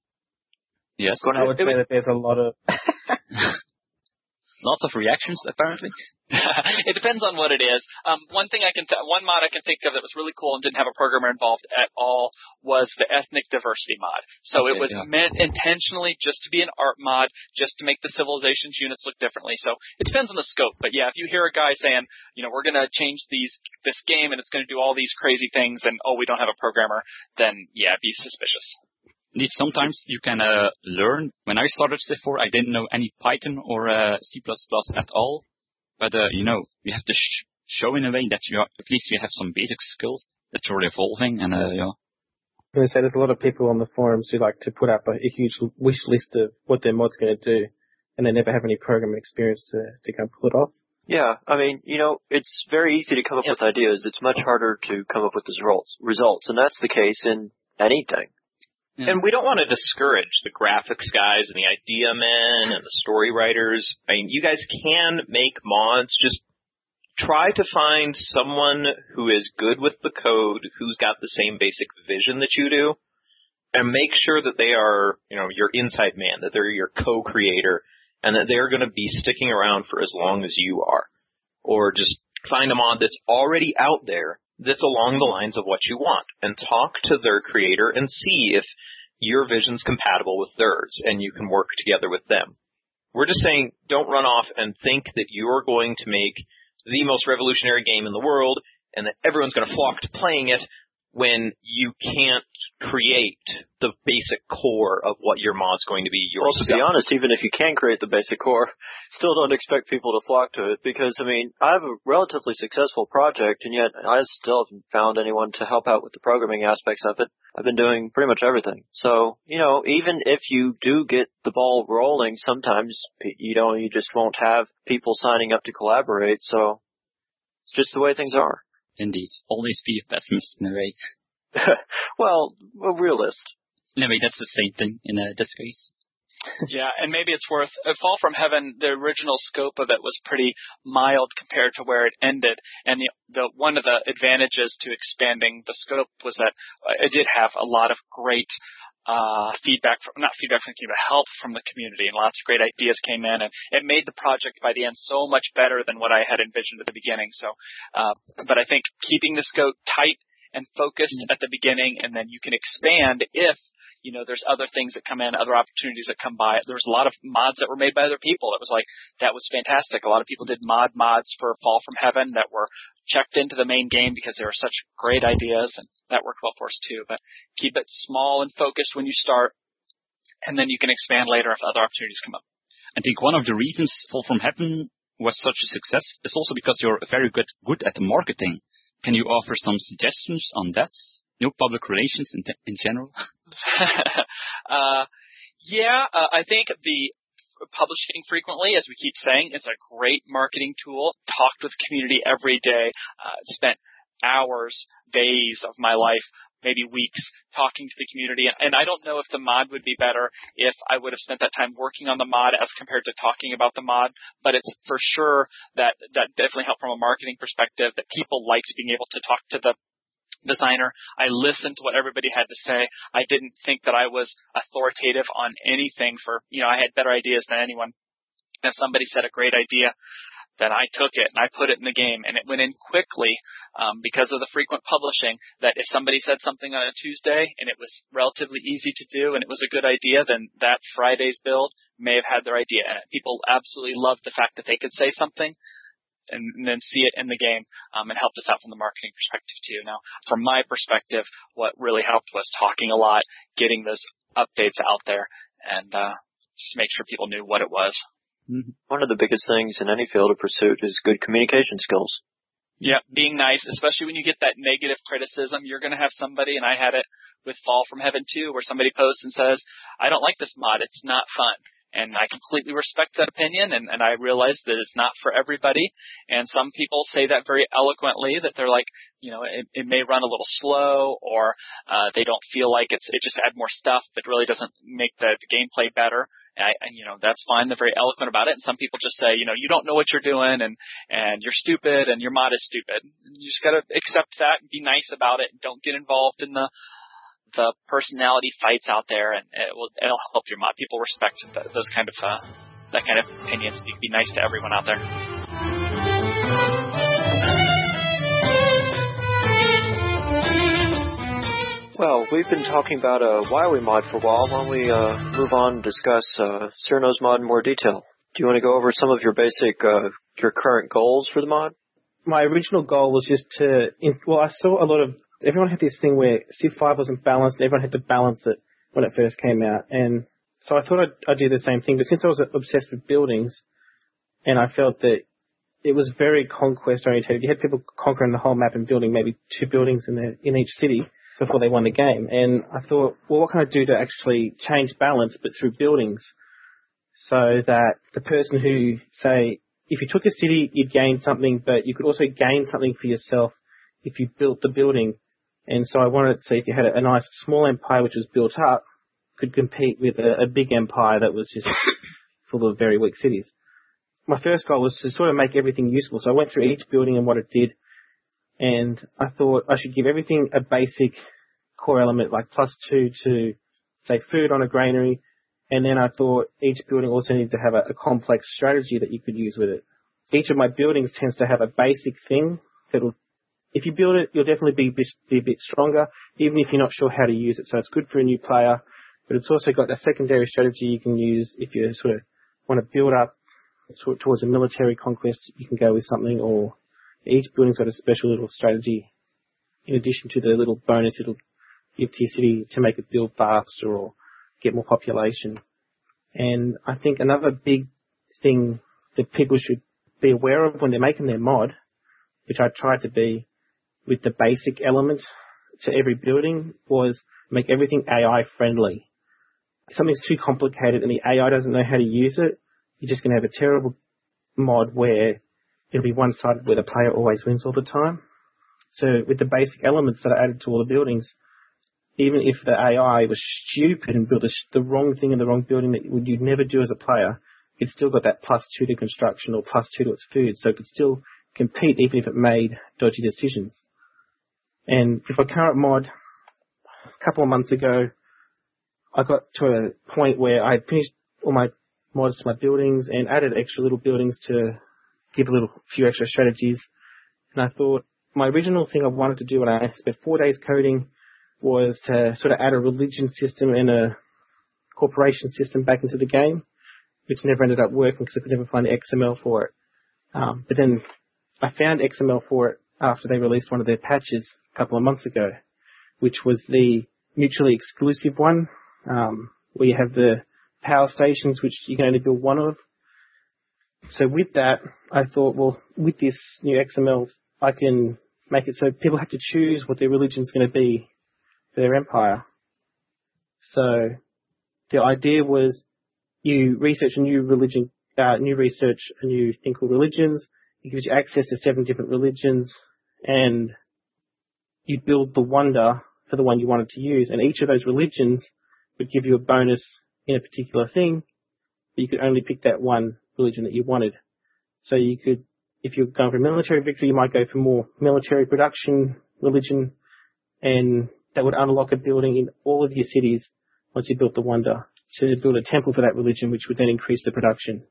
yes, I would say that there's a lot of lots of reactions, apparently. It depends on what it is. Um, one thing I can, th- one mod I can think of that was really cool and didn't have a programmer involved at all was the ethnic diversity mod. So okay, it was yeah. meant intentionally just to be an art mod, just to make the civilizations units look differently. So it depends on the scope. But yeah, if you hear a guy saying, you know, we're going to change these this game and it's going to do all these crazy things, and oh, we don't have a programmer, then yeah, be suspicious. Indeed, sometimes you can uh, learn. When I started Civ four, I didn't know any Python or uh, C plus plus at all. But, uh, you know, you have to sh- show in a way that you are, at least you have some basic skills that you're evolving. And, uh, yeah. I'm going to say there's a lot of people on the forums who like to put up a, a huge wish list of what their mod's going to do, and they never have any programming experience to, to go and pull it off. Yeah, I mean, you know, it's very easy to come up yep. with ideas. It's much harder to come up with the results, results, and that's the case in anything. And we don't want to discourage the graphics guys and the idea men and the story writers. I mean, you guys can make mods. Just try to find someone who is good with the code, who's got the same basic vision that you do, and make sure that they are, you know, your inside man, that they're your co-creator, and that they're going to be sticking around for as long as you are. Or just find a mod that's already out there that's along the lines of what you want, and talk to their creator and see if your vision's compatible with theirs and you can work together with them. We're just saying don't run off and think that you're going to make the most revolutionary game in the world and that everyone's going to flock to playing it, when you can't create the basic core of what your mod's going to be yourself. Well, to be honest, even if you can create the basic core, still don't expect people to flock to it because, I mean, I have a relatively successful project, and yet I still haven't found anyone to help out with the programming aspects of it. I've been doing pretty much everything. So, you know, even if you do get the ball rolling, sometimes, you know, you just won't have people signing up to collaborate. So it's just the way things are. Indeed. Always be a pessimist in a way. Well, a realist. In a way, that's the same thing in uh, this case. Yeah, and maybe it's worth, uh, Fall from Heaven, the original scope of it was pretty mild compared to where it ended. And the, the one of the advantages to expanding the scope was that uh, it did have a lot of great Uh, feedback, from, not feedback from the community, but help from the community, and lots of great ideas came in, and it made the project by the end so much better than what I had envisioned at the beginning. So, uh, but I think keeping the scope tight and focused mm-hmm. at the beginning, and then you can expand if, you know, there's other things that come in, other opportunities that come by. There was a lot of mods that were made by other people. It was like, that was fantastic. A lot of people did mod mods for Fall from Heaven that were checked into the main game because they were such great ideas, and that worked well for us too. But keep it small and focused when you start, and then you can expand later if other opportunities come up. I think one of the reasons Fall from Heaven was such a success is also because you're very good, good at marketing. Can you offer some suggestions on that? No public relations in, in general? uh, yeah, uh, I think the publishing frequently, as we keep saying, is a great marketing tool. Talked with the community every day. Uh, spent hours, days of my life, maybe weeks, talking to the community. And, and I don't know if the mod would be better if I would have spent that time working on the mod as compared to talking about the mod. But it's for sure that that definitely helped from a marketing perspective, that people liked being able to talk to the designer. I listened to what everybody had to say. I didn't think that I was authoritative on anything for, you know, I had better ideas than anyone. If somebody said a great idea, then I took it and I put it in the game, and it went in quickly um, because of the frequent publishing, that if somebody said something on a Tuesday and it was relatively easy to do and it was a good idea, then that Friday's build may have had their idea in it. People absolutely loved the fact that they could say something and, and then see it in the game, um, and helped us out from the marketing perspective too. Now, from my perspective, what really helped was talking a lot, getting those updates out there, and uh, just make sure people knew what it was. One of the biggest things in any field of pursuit is good communication skills. Yeah, being nice, especially when you get that negative criticism. You're going to have somebody, and I had it with Fall from Heaven too, where somebody posts and says, I don't like this mod, it's not fun. And I completely respect that opinion, and, and I realize that it's not for everybody. And some people say that very eloquently, that they're like, you know, it, it may run a little slow, or uh, they don't feel like it's it just add more stuff, but really doesn't make the, the gameplay better. And, I, and, you know, that's fine. They're very eloquent about it. And some people just say, you know, you don't know what you're doing, and, and you're stupid, and your mod is stupid. You just got to accept that and be nice about it, and don't get involved in the the personality fights out there, and it will, it'll help your mod. People respect the, those kind of, uh, that kind of opinions. Be, be nice to everyone out there. Well, we've been talking about uh, WiOi mod for a while. Why don't we uh, move on and discuss uh, Cyrano's mod in more detail? Do you want to go over some of your basic, uh, your current goals for the mod? My original goal was just to, in, well, I saw a lot of, everyone had this thing where Civ five wasn't balanced, and everyone had to balance it when it first came out. And so I thought I'd, I'd do the same thing. But since I was obsessed with buildings, and I felt that it was very conquest oriented, you had people conquering the whole map and building maybe two buildings in the, in each city before they won the game. And I thought, well, what can I do to actually change balance, but through buildings, so that the person who, say, if you took a city, you'd gain something, but you could also gain something for yourself if you built the building. And so I wanted to see if you had a, a nice small empire which was built up, could compete with a, a big empire that was just full of very weak cities. My first goal was to sort of make everything useful. So I went through each building and what it did, and I thought I should give everything a basic core element, like plus two to, say, food on a granary. And then I thought each building also needed to have a, a complex strategy that you could use with it. Each of my buildings tends to have a basic thing that will, if you build it, you'll definitely be, be, be a bit stronger, even if you're not sure how to use it. So it's good for a new player, but it's also got a secondary strategy you can use if you sort of want to build up towards a military conquest. You can go with something, or Each building's got a special little strategy in addition to the little bonus it'll give to your city to make it build faster or get more population. And I think another big thing that people should be aware of when they're making their mod, which I tried to be with the basic element to every building, was make everything A I friendly. If something's too complicated and the A I doesn't know how to use it, you're just going to have a terrible mod where it'll be one-sided where the player always wins all the time. So with the basic elements that are added to all the buildings, even if the A I was stupid and built a, the wrong thing in the wrong building that you'd never do as a player, it's still got that plus two to construction or plus two to its food, so it could still compete even if it made dodgy decisions. And with my current mod, a couple of months ago, I got to a point where I had finished all my mods to my buildings and added extra little buildings to give a little few extra strategies. And I thought my original thing I wanted to do when I spent four days coding was to sort of add a religion system and a corporation system back into the game, which never ended up working because I could never find the X M L for it. Um, but then I found X M L for it after they released one of their patches a couple of months ago, which was the mutually exclusive one, um, where you have the power stations, which you can only build one of. So with that, I thought, well, with this new X M L, I can make it so people have to choose what their religion's going to be for their empire. So the idea was you research a new religion, uh, new research a new thing called religions. It gives you access to seven different religions, and you build the wonder for the one you wanted to use. And each of those religions would give you a bonus in a particular thing, but you could only pick that one religion that you wanted. So you could, if you're going for a military victory, you might go for more military production religion, and that would unlock a building in all of your cities once you built the wonder to build a temple for that religion, which would then increase the production.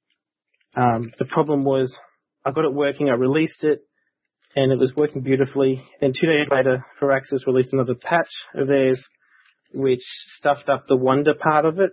Um, the problem was I got it working, I released it, and it was working beautifully. Then two days later, Firaxis released another patch of theirs, which stuffed up the wonder part of it,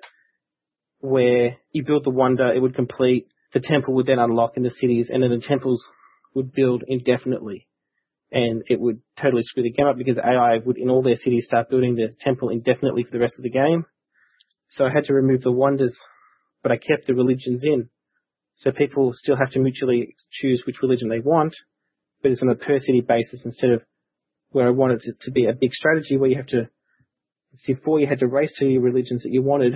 where you build the wonder, it would complete, the temple would then unlock in the cities, and then the temples would build indefinitely. And it would totally screw the game up because A I would, in all their cities, start building the temple indefinitely for the rest of the game. So I had to remove the wonders, but I kept the religions in. So people still have to mutually choose which religion they want, but it's on a per city basis instead of where I wanted it to be a big strategy where you have to, before you had to race to your religions that you wanted,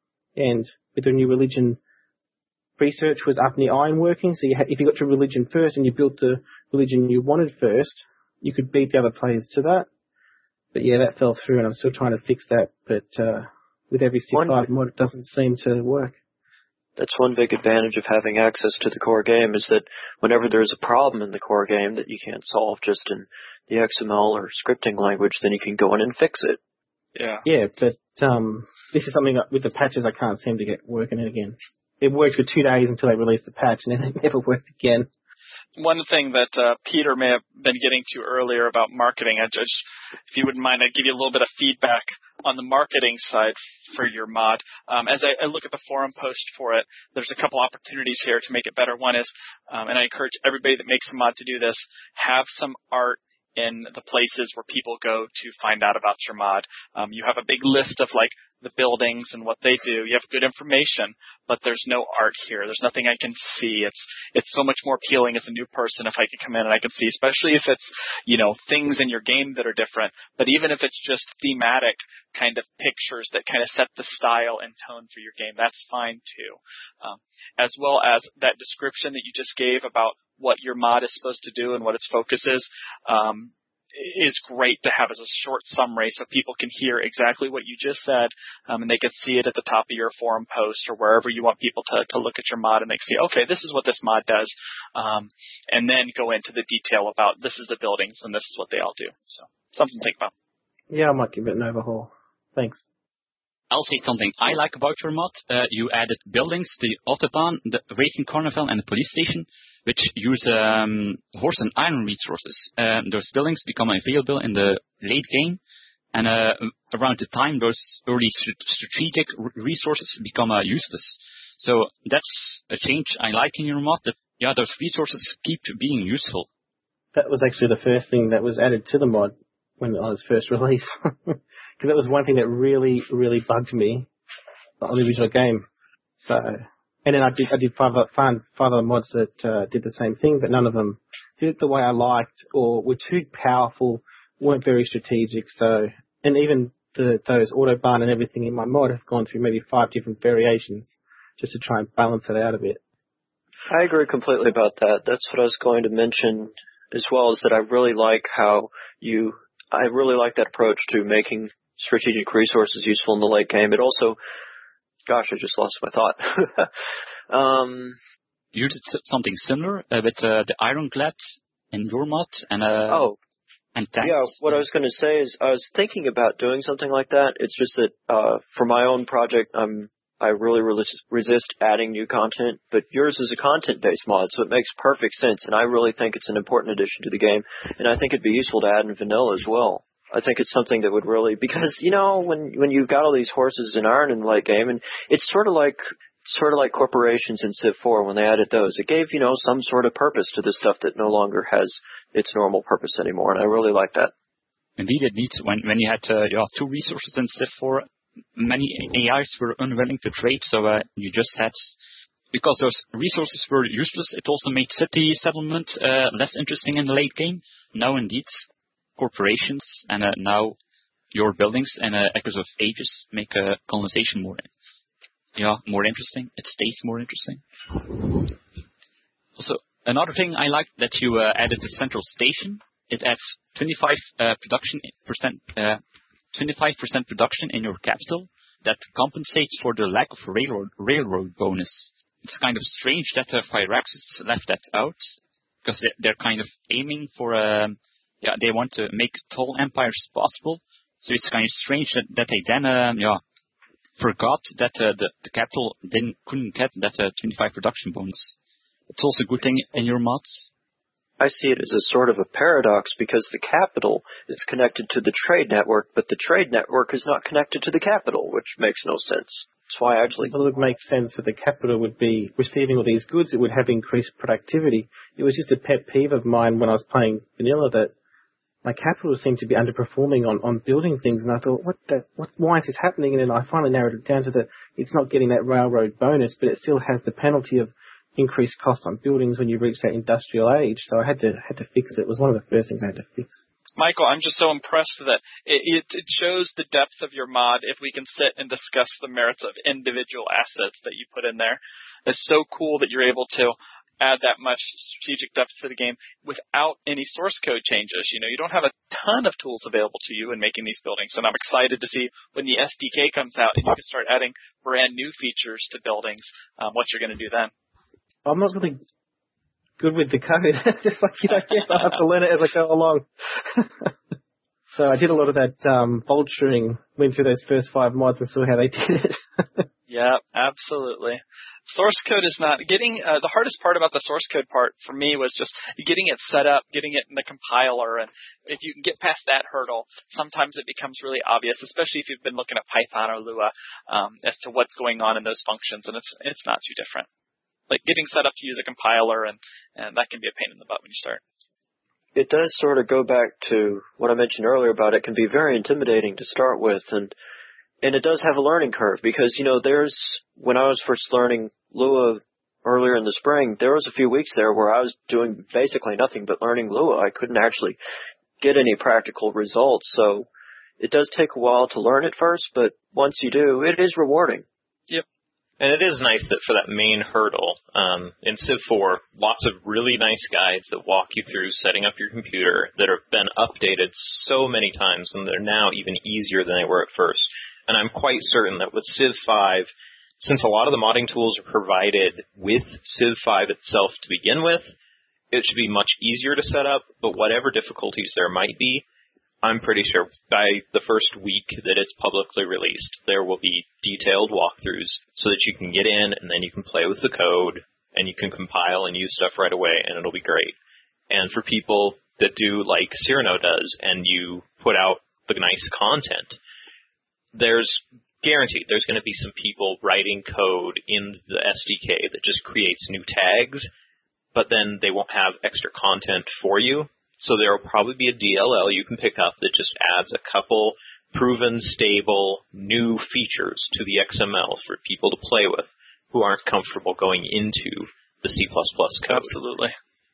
and with the new religion, research was up in the iron working, so you had, if you got to religion first and you built the religion you wanted first, you could beat the other players to that. But yeah, that fell through, and I'm still trying to fix that, but uh, with every Civ five mod, it doesn't seem to work. That's one big advantage of having access to the core game, is that whenever there's a problem in the core game that you can't solve just in the X M L or scripting language, then you can go in and fix it. Yeah. Yeah, but um, this is something that with the patches I can't seem to get working again. It worked for two days until they released the patch, and then it never worked again. One thing that uh, Peter may have been getting to earlier about marketing, I just, if you wouldn't mind, I'd give you a little bit of feedback on the marketing side for your mod. Um, as I, I look at the forum post for it, there's a couple opportunities here to make it better. One is, um, and I encourage everybody that makes a mod to do this, have some art in the places where people go to find out about your mod. Um, you have a big list of like the buildings and what they do. You have good information, but there's no art here. There's nothing I can see. It's it's so much more appealing as a new person if I can come in and I can see, especially if it's, you know, things in your game that are different. But even if it's just thematic kind of pictures that kind of set the style and tone for your game, that's fine too. Um, as well as that description that you just gave about what your mod is supposed to do and what its focus is. Um, is great to have as a short summary so people can hear exactly what you just said, um, and they can see it at the top of your forum post or wherever you want people to, to look at your mod, and they can see, okay, this is what this mod does, um, and then go into the detail about this is the buildings and this is what they all do. So something to think about. Yeah, I might give it an overhaul. Thanks. I'll say something I like about your mod. Uh, you added buildings, the Autobahn, the Racing Carnival, and the police station, which use um, horse and iron resources. Um, those buildings become available in the late game, and uh, around the time those early st- strategic r- resources become uh, useless. So that's a change I like in your mod, that yeah, those resources keep being useful. that was actually the first thing that was added to the mod when it was first released. Because that was one thing that really, really bugged me on the original game. So, and then I did, I did five, find five other mods that uh, did the same thing, but none of them did it the way I liked or were too powerful, weren't very strategic. So, and even the, those autobahn and everything in my mod have gone through maybe five different variations just to try and balance it out a bit. I agree completely about that. That's what I was going to mention as well, is that I really like how you, I really like that approach to making strategic resources useful in the late game. It also, gosh, I just lost my thought. um, you did something similar uh, with uh, the Ironclad in your mod and, uh, oh, and tanks. Yeah, what I was going to say is I was thinking about doing something like that. It's just that uh, for my own project, I'm I really resist, resist adding new content, but yours is a content-based mod, so it makes perfect sense, and I really think it's an important addition to the game, and I think it'd be useful to add in vanilla as well. I think it's something that would really, because, you know, when when you've got all these horses in iron in the late game, and it's sort of like sort of like corporations in Civ four when they added those. It gave, you know, some sort of purpose to the stuff that no longer has its normal purpose anymore, and I really like that. Indeed, indeed. When when you had uh, yeah, two resources in Civ four, many A Is were unwilling to trade, so uh, you just had, because those resources were useless, it also made city settlement uh, less interesting in the late game. Now, indeed, corporations and uh, now your buildings and uh, Echoes of Ages make uh, colonization more, yeah, more interesting. It stays more interesting. Also, another thing I like that you uh, added the central station. It adds twenty-five uh, production percent. Uh, twenty-five percent production in your capital that compensates for the lack of railroad railroad bonus. It's kind of strange that uh, Firaxis left that out, because they're kind of aiming for, um, yeah, they want to make tall empires possible. So it's kind of strange that, that they then, um, yeah, forgot that uh, the, the capital didn't couldn't get that uh, twenty-five production bonus. It's also a good thing in your mods. I see it as a sort of a paradox, because the capital is connected to the trade network, but the trade network is not connected to the capital, which makes no sense. That's why I actually... Well, it would make sense that the capital would be receiving all these goods. It would have increased productivity. It was just a pet peeve of mine when I was playing vanilla that my capital seemed to be underperforming on, on building things, and I thought, what the, what, why is this happening? And then I finally narrowed it down to the, it's not getting that railroad bonus, but it still has the penalty of increased cost on buildings when you reach that industrial age. So I had to had to fix it. It was one of the first things I had to fix. Michael, I'm just so impressed that it, it, it shows the depth of your mod if we can sit and discuss the merits of individual assets that you put in there. It's so cool that you're able to add that much strategic depth to the game without any source code changes. You know, you don't have a ton of tools available to you in making these buildings, and I'm excited to see when the S D K comes out and you can start adding brand new features to buildings, um, what you're going to do then. I'm not really good with the code. Just like you, I guess I have to learn it as I go along. So I did a lot of that um, vulturing, went through those first five mods and saw how they did it. Yeah, absolutely. Source code is not getting uh, the hardest part about the source code part for me was just getting it set up, getting it in the compiler, and if you can get past that hurdle, sometimes it becomes really obvious, especially if you've been looking at Python or Lua, um, as to what's going on in those functions, and it's it's not too different. Like getting set up to use a compiler, and, and that can be a pain in the butt when you start. It does sort of go back to what I mentioned earlier about it can be very intimidating to start with, and and it does have a learning curve, because, you know, there's, when I was first learning Lua earlier in the spring, there was a few weeks there where I was doing basically nothing but learning Lua. I couldn't actually get any practical results, so it does take a while to learn it first, but once you do, it is rewarding. Yep. And it is nice that for that main hurdle, um, in Civ four, lots of really nice guides that walk you through setting up your computer that have been updated so many times, and they're now even easier than they were at first. And I'm quite certain that with Civ five, since a lot of the modding tools are provided with Civ five itself to begin with, it should be much easier to set up, but whatever difficulties there might be, I'm pretty sure by the first week that it's publicly released, there will be detailed walkthroughs so that you can get in and then you can play with the code and you can compile and use stuff right away, and it'll be great. And for people that do like Cyrano does and you put out the nice content, there's guaranteed there's going to be some people writing code in the S D K that just creates new tags, but then they won't have extra content for you. So there will probably be a D L L you can pick up that just adds a couple proven, stable, new features to the X M L for people to play with who aren't comfortable going into the C plus plus code. Absolutely.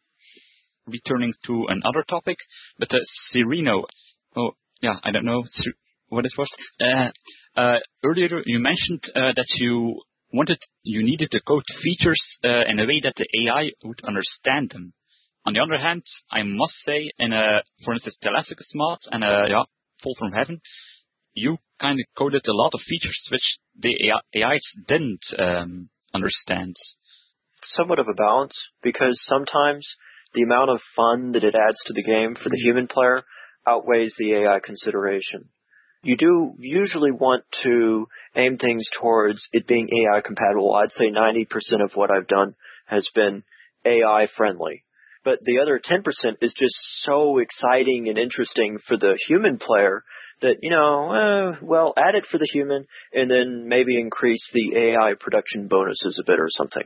Returning to another topic, but uh, Sereno, oh, yeah, I don't know what it was. Uh, uh, earlier you mentioned uh, that you wanted, you needed to code features uh, in a way that the A I would understand them. On the other hand, I must say, in a, for instance, Telesicus mod and uh, yeah, Fall from Heaven, you kind of coded a lot of features which the A Is didn't um, understand. Somewhat of a balance, because sometimes the amount of fun that it adds to the game for the human player outweighs the A I consideration. You do usually want to aim things towards it being A I compatible. I'd say ninety percent of what I've done has been A I friendly. But the other ten percent is just so exciting and interesting for the human player that, you know, uh, well, add it for the human and then maybe increase the A I production bonuses a bit or something.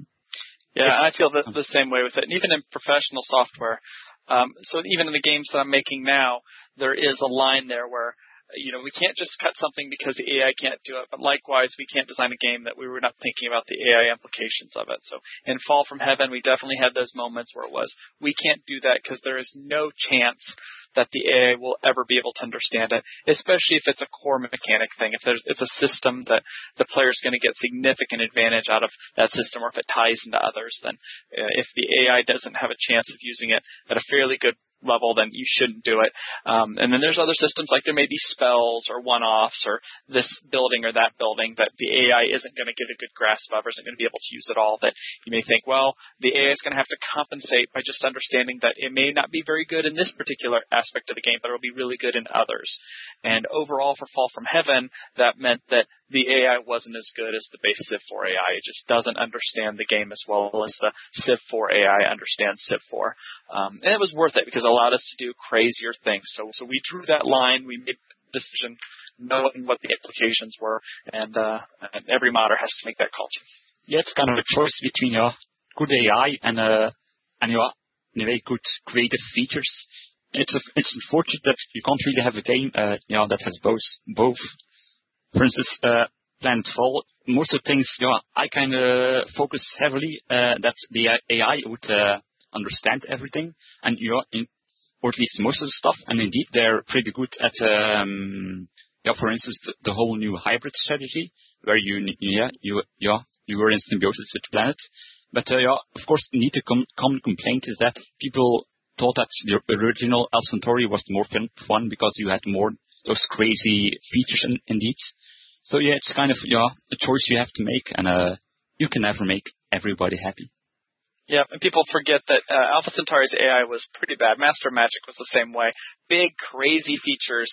Yeah, I feel the, the same way with it. And even in professional software, um, so even in the games that I'm making now, there is a line there where, you know, we can't just cut something because the A I can't do it, but likewise, we can't design a game that we were not thinking about the A I implications of it. So in Fall from Heaven, we definitely had those moments where it was, we can't do that because there is no chance that the A I will ever be able to understand it, especially if it's a core mechanic thing. If there's, it's a system that the player's going to get significant advantage out of that system, or if it ties into others, then uh, if the A I doesn't have a chance of using it at a fairly good level, then you shouldn't do it. Um, and then there's other systems, like there may be spells or one-offs or this building or that building that the A I isn't going to get a good grasp of or isn't going to be able to use at all, that you may think, well, the A I is going to have to compensate by just understanding that it may not be very good in this particular aspect of the game, but it will be really good in others. And overall for Fall from Heaven, that meant that the A I wasn't as good as the base Civ four A I. It just doesn't understand the game as well as the Civ four A I understands Civ four. Um, and it was worth it because it allowed us to do crazier things. So, so we drew that line. We made a decision knowing what the implications were, and, uh, and every modder has to make that call too. Yeah, it's kind of a choice between your good A I and uh, and your in a way good creative features. It's a, it's unfortunate that you can't really have a game uh, you know, that has both both. For instance, uh, Planetfall, most of the things, you know, I kind of focus heavily uh, that the A I would uh, understand everything, and you know, in, or at least most of the stuff. And indeed, they're pretty good at, um, yeah, for instance, the, the whole new hybrid strategy, where you, yeah, you, yeah, you were in symbiosis with the planet. But uh, yeah, of course, the neat com- common complaint is that people thought that the original Alpha Centauri was more fun, fun because you had more those crazy features in, indeed. So yeah, it's kind of, yeah, a choice you have to make, and uh, you can never make everybody happy. Yeah, and people forget that uh, Alpha Centauri's A I was pretty bad. Master Magic was the same way. Big, crazy features.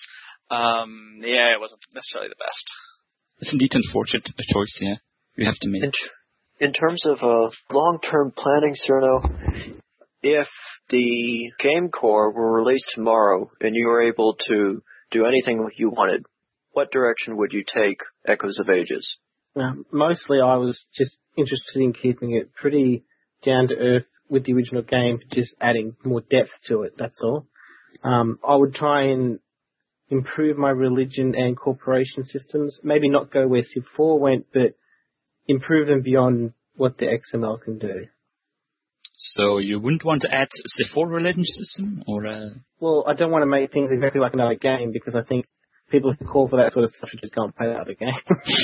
Um, the A I wasn't necessarily the best. It's indeed unfortunate, a choice, yeah, you have to make. In, t- in terms of uh, long-term planning, Sereno, if the game core were released tomorrow and you were able to do anything you wanted, what direction would you take Echoes of Ages? Um, mostly I was just interested in keeping it pretty down to earth with the original game, just adding more depth to it, that's all. Um, I would try and improve my religion and corporation systems, maybe not go where Civ four went, but improve them beyond what the X M L can do. So you wouldn't want to add Civ four religion system, or? Uh... Well, I don't want to make things exactly like another game, because I think people who call for that sort of stuff should just go and play that other game.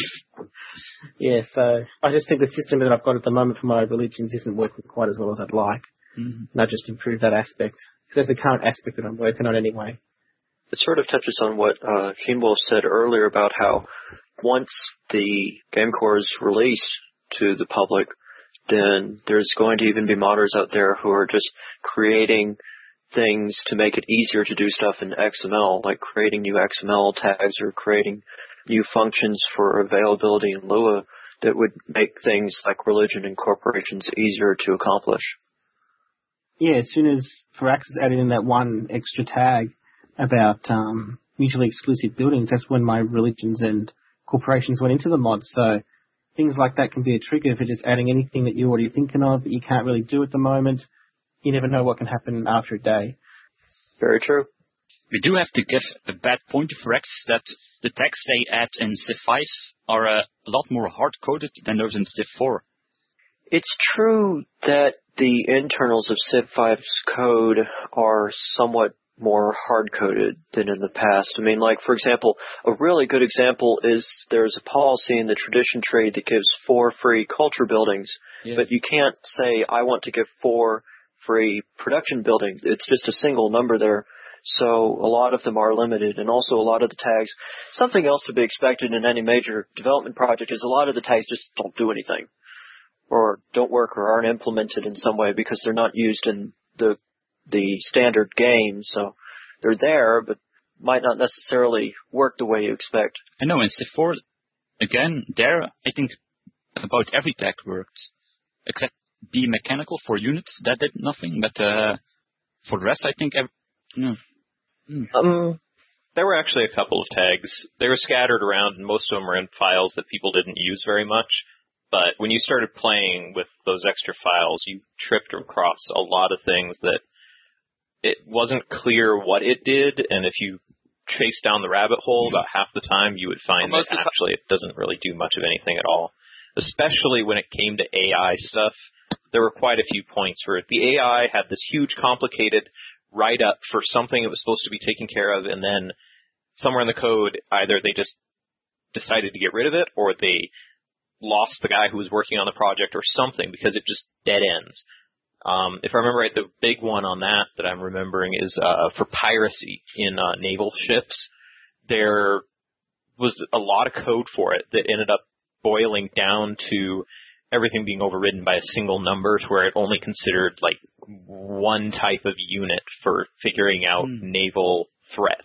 Yeah, so I just think the system that I've got at the moment for my religions isn't working quite as well as I'd like. Mm-hmm. And I just improve that aspect. Because that's the current aspect that I'm working on anyway. It sort of touches on what uh, Gene Wolfe said earlier about how once the game core is released to the public, then there's going to even be modders out there who are just creating things to make it easier to do stuff in X M L, like creating new X M L tags or creating new functions for availability in Lua that would make things like religion and corporations easier to accomplish. Yeah, as soon as Firaxis added in that one extra tag about um, mutually exclusive buildings, that's when my religions and corporations went into the mod. So things like that can be a trigger for just adding anything that you're already thinking of that you can't really do at the moment. You never know what can happen after a day. Very true. We do have to give a bad point of Rex that the tags they add in Civ five are a lot more hard-coded than those in Civ four. It's true that the internals of Civ five's code are somewhat more hard-coded than in the past. I mean, like, for example, a really good example is there's a policy in the tradition trade that gives four free culture buildings, yeah. but you can't say, I want to give four free production buildings. It's just a single number there. So a lot of them are limited, and also a lot of the tags. Something else to be expected in any major development project is a lot of the tags just don't do anything, or don't work, or aren't implemented in some way because they're not used in the the standard game. So they're there, but might not necessarily work the way you expect. I know in Civ four, again, there I think about every tag worked, except be mechanical for units. That did nothing, but uh, for the rest, I think every, no. Mm. Um, there were actually a couple of tags. They were scattered around, and most of them were in files that people didn't use very much. But when you started playing with those extra files, you tripped across a lot of things that it wasn't clear what it did, and if you chased down the rabbit hole about half the time, you would find well, that actually it doesn't really do much of anything at all. Especially when it came to A I stuff, there were quite a few points where the A I had this huge, complicated write-up for something it was supposed to be taken care of, and then somewhere in the code, either they just decided to get rid of it, or they lost the guy who was working on the project or something, because it just dead ends. Um, if I remember right, the big one on that that I'm remembering is uh, for piracy in uh, naval ships. There was a lot of code for it that ended up boiling down to everything being overridden by a single number, to where it only considered like one type of unit for figuring out mm. naval threat.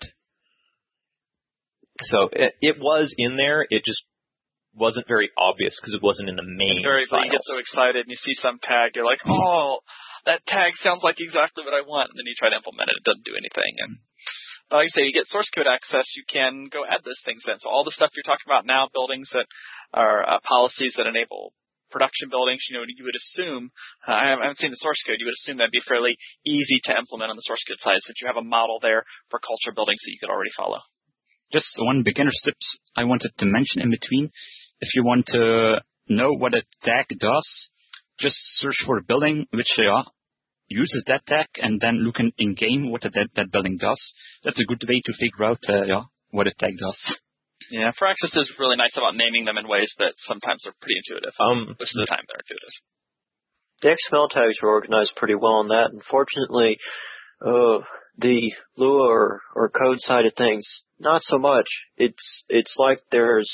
So it, it was in there. It just wasn't very obvious because it wasn't in the main Invariably, files. You get so excited and you see some tag, you're like, oh, that tag sounds like exactly what I want. And then you try to implement it, it doesn't do anything. And but like I say, you get source code access, you can go add those things in. So all the stuff you're talking about now, buildings that are uh, policies that enable production buildings, you know, you would assume, uh, I haven't seen the source code, you would assume that'd be fairly easy to implement on the source code side, since you have a model there for culture buildings that you could already follow. Just one beginner tips I wanted to mention in between. If you want to know what a tag does, just search for a building which uh, uses that tag, and then look in, in game what that, that building does. That's a good way to figure out uh, yeah, what a tag does. Yeah, Firaxis is really nice about naming them in ways that sometimes are pretty intuitive. Um, most of the time they're intuitive. The X M L tags were organized pretty well on that. Unfortunately, uh, the Lua or, or code side of things, not so much. It's it's like there's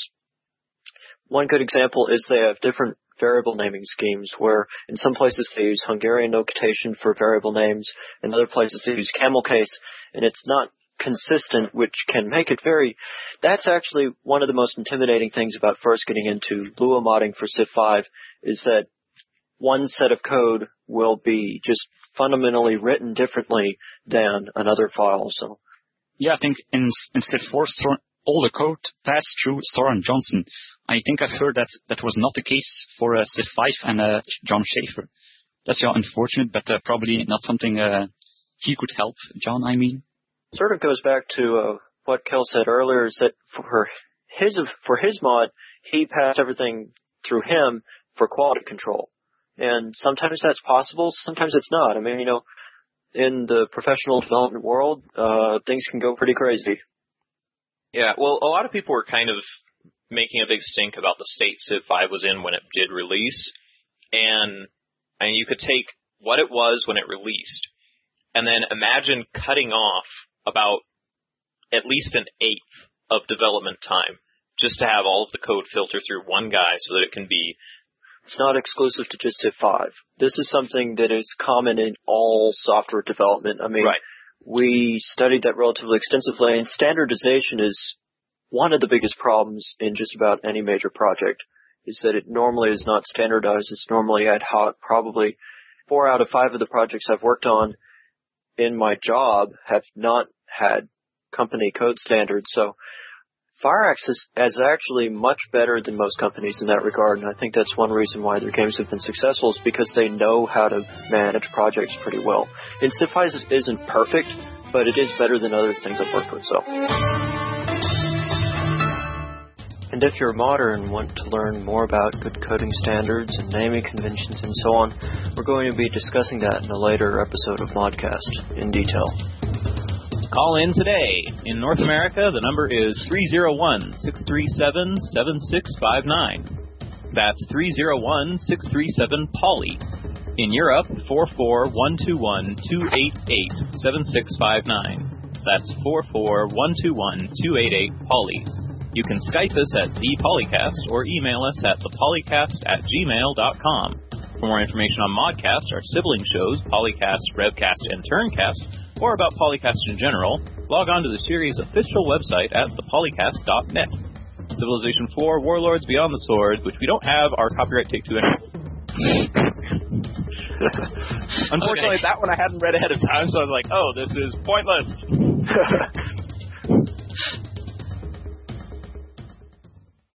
one good example is they have different variable naming schemes, where in some places they use Hungarian notation for variable names, in other places they use camel case, and it's not consistent, which can make it very... That's actually one of the most intimidating things about first getting into Lua modding for Civ five, is that one set of code will be just fundamentally written differently than another file. So, yeah, I think in, in Civ four, all the code passed through Soren Johnson. I think I've heard that that was not the case for uh, Civ five and uh, John Schaefer. That's yeah, unfortunate, but uh, probably not something uh, he could help, John, I mean. Sort of goes back to uh, what Kel said earlier, is that for his for his mod, he passed everything through him for quality control. And sometimes that's possible, sometimes it's not. I mean, you know, in the professional development world, uh, things can go pretty crazy. Yeah, well, a lot of people were kind of making a big stink about the state Civ five was in when it did release. And, and you could take what it was when it released, and then imagine cutting off about at least an eighth of development time just to have all of the code filter through one guy so that it can be... It's not exclusive to just Civ five. This is something that is common in all software development. I mean, right. We studied that relatively extensively, and standardization is one of the biggest problems in just about any major project, is that it normally is not standardized. It's normally ad hoc. Probably four out of five of the projects I've worked on in my job have not had company code standards. So Firaxis is, is actually much better than most companies in that regard, and I think that's one reason why their games have been successful is because they know how to manage projects pretty well. And Civ five isn't perfect, but it is better than other things I've worked with, so. And if you're a modder and want to learn more about good coding standards and naming conventions and so on, we're going to be discussing that in a later episode of Modcast in detail. Call in today. In North America, the number is three oh one, six three seven, seven six five nine. That's three oh one, six three seven, P O L Y. In Europe, four four one two one, two eight eight, seven six five nine. That's four four one two one, two eight eight, P O L Y. You can Skype us at the Polycast or email us at the polycast at gmail dot com. For more information on Modcast, our sibling shows, Polycast, Revcast, and Turncast, or about Polycast in general, log on to the series' official website at the polycast dot net. Civilization four, Warlords Beyond the Sword, which we don't have our copyright take to anymore. Unfortunately, okay. That one I hadn't read ahead of time, so I was like, oh, this is pointless.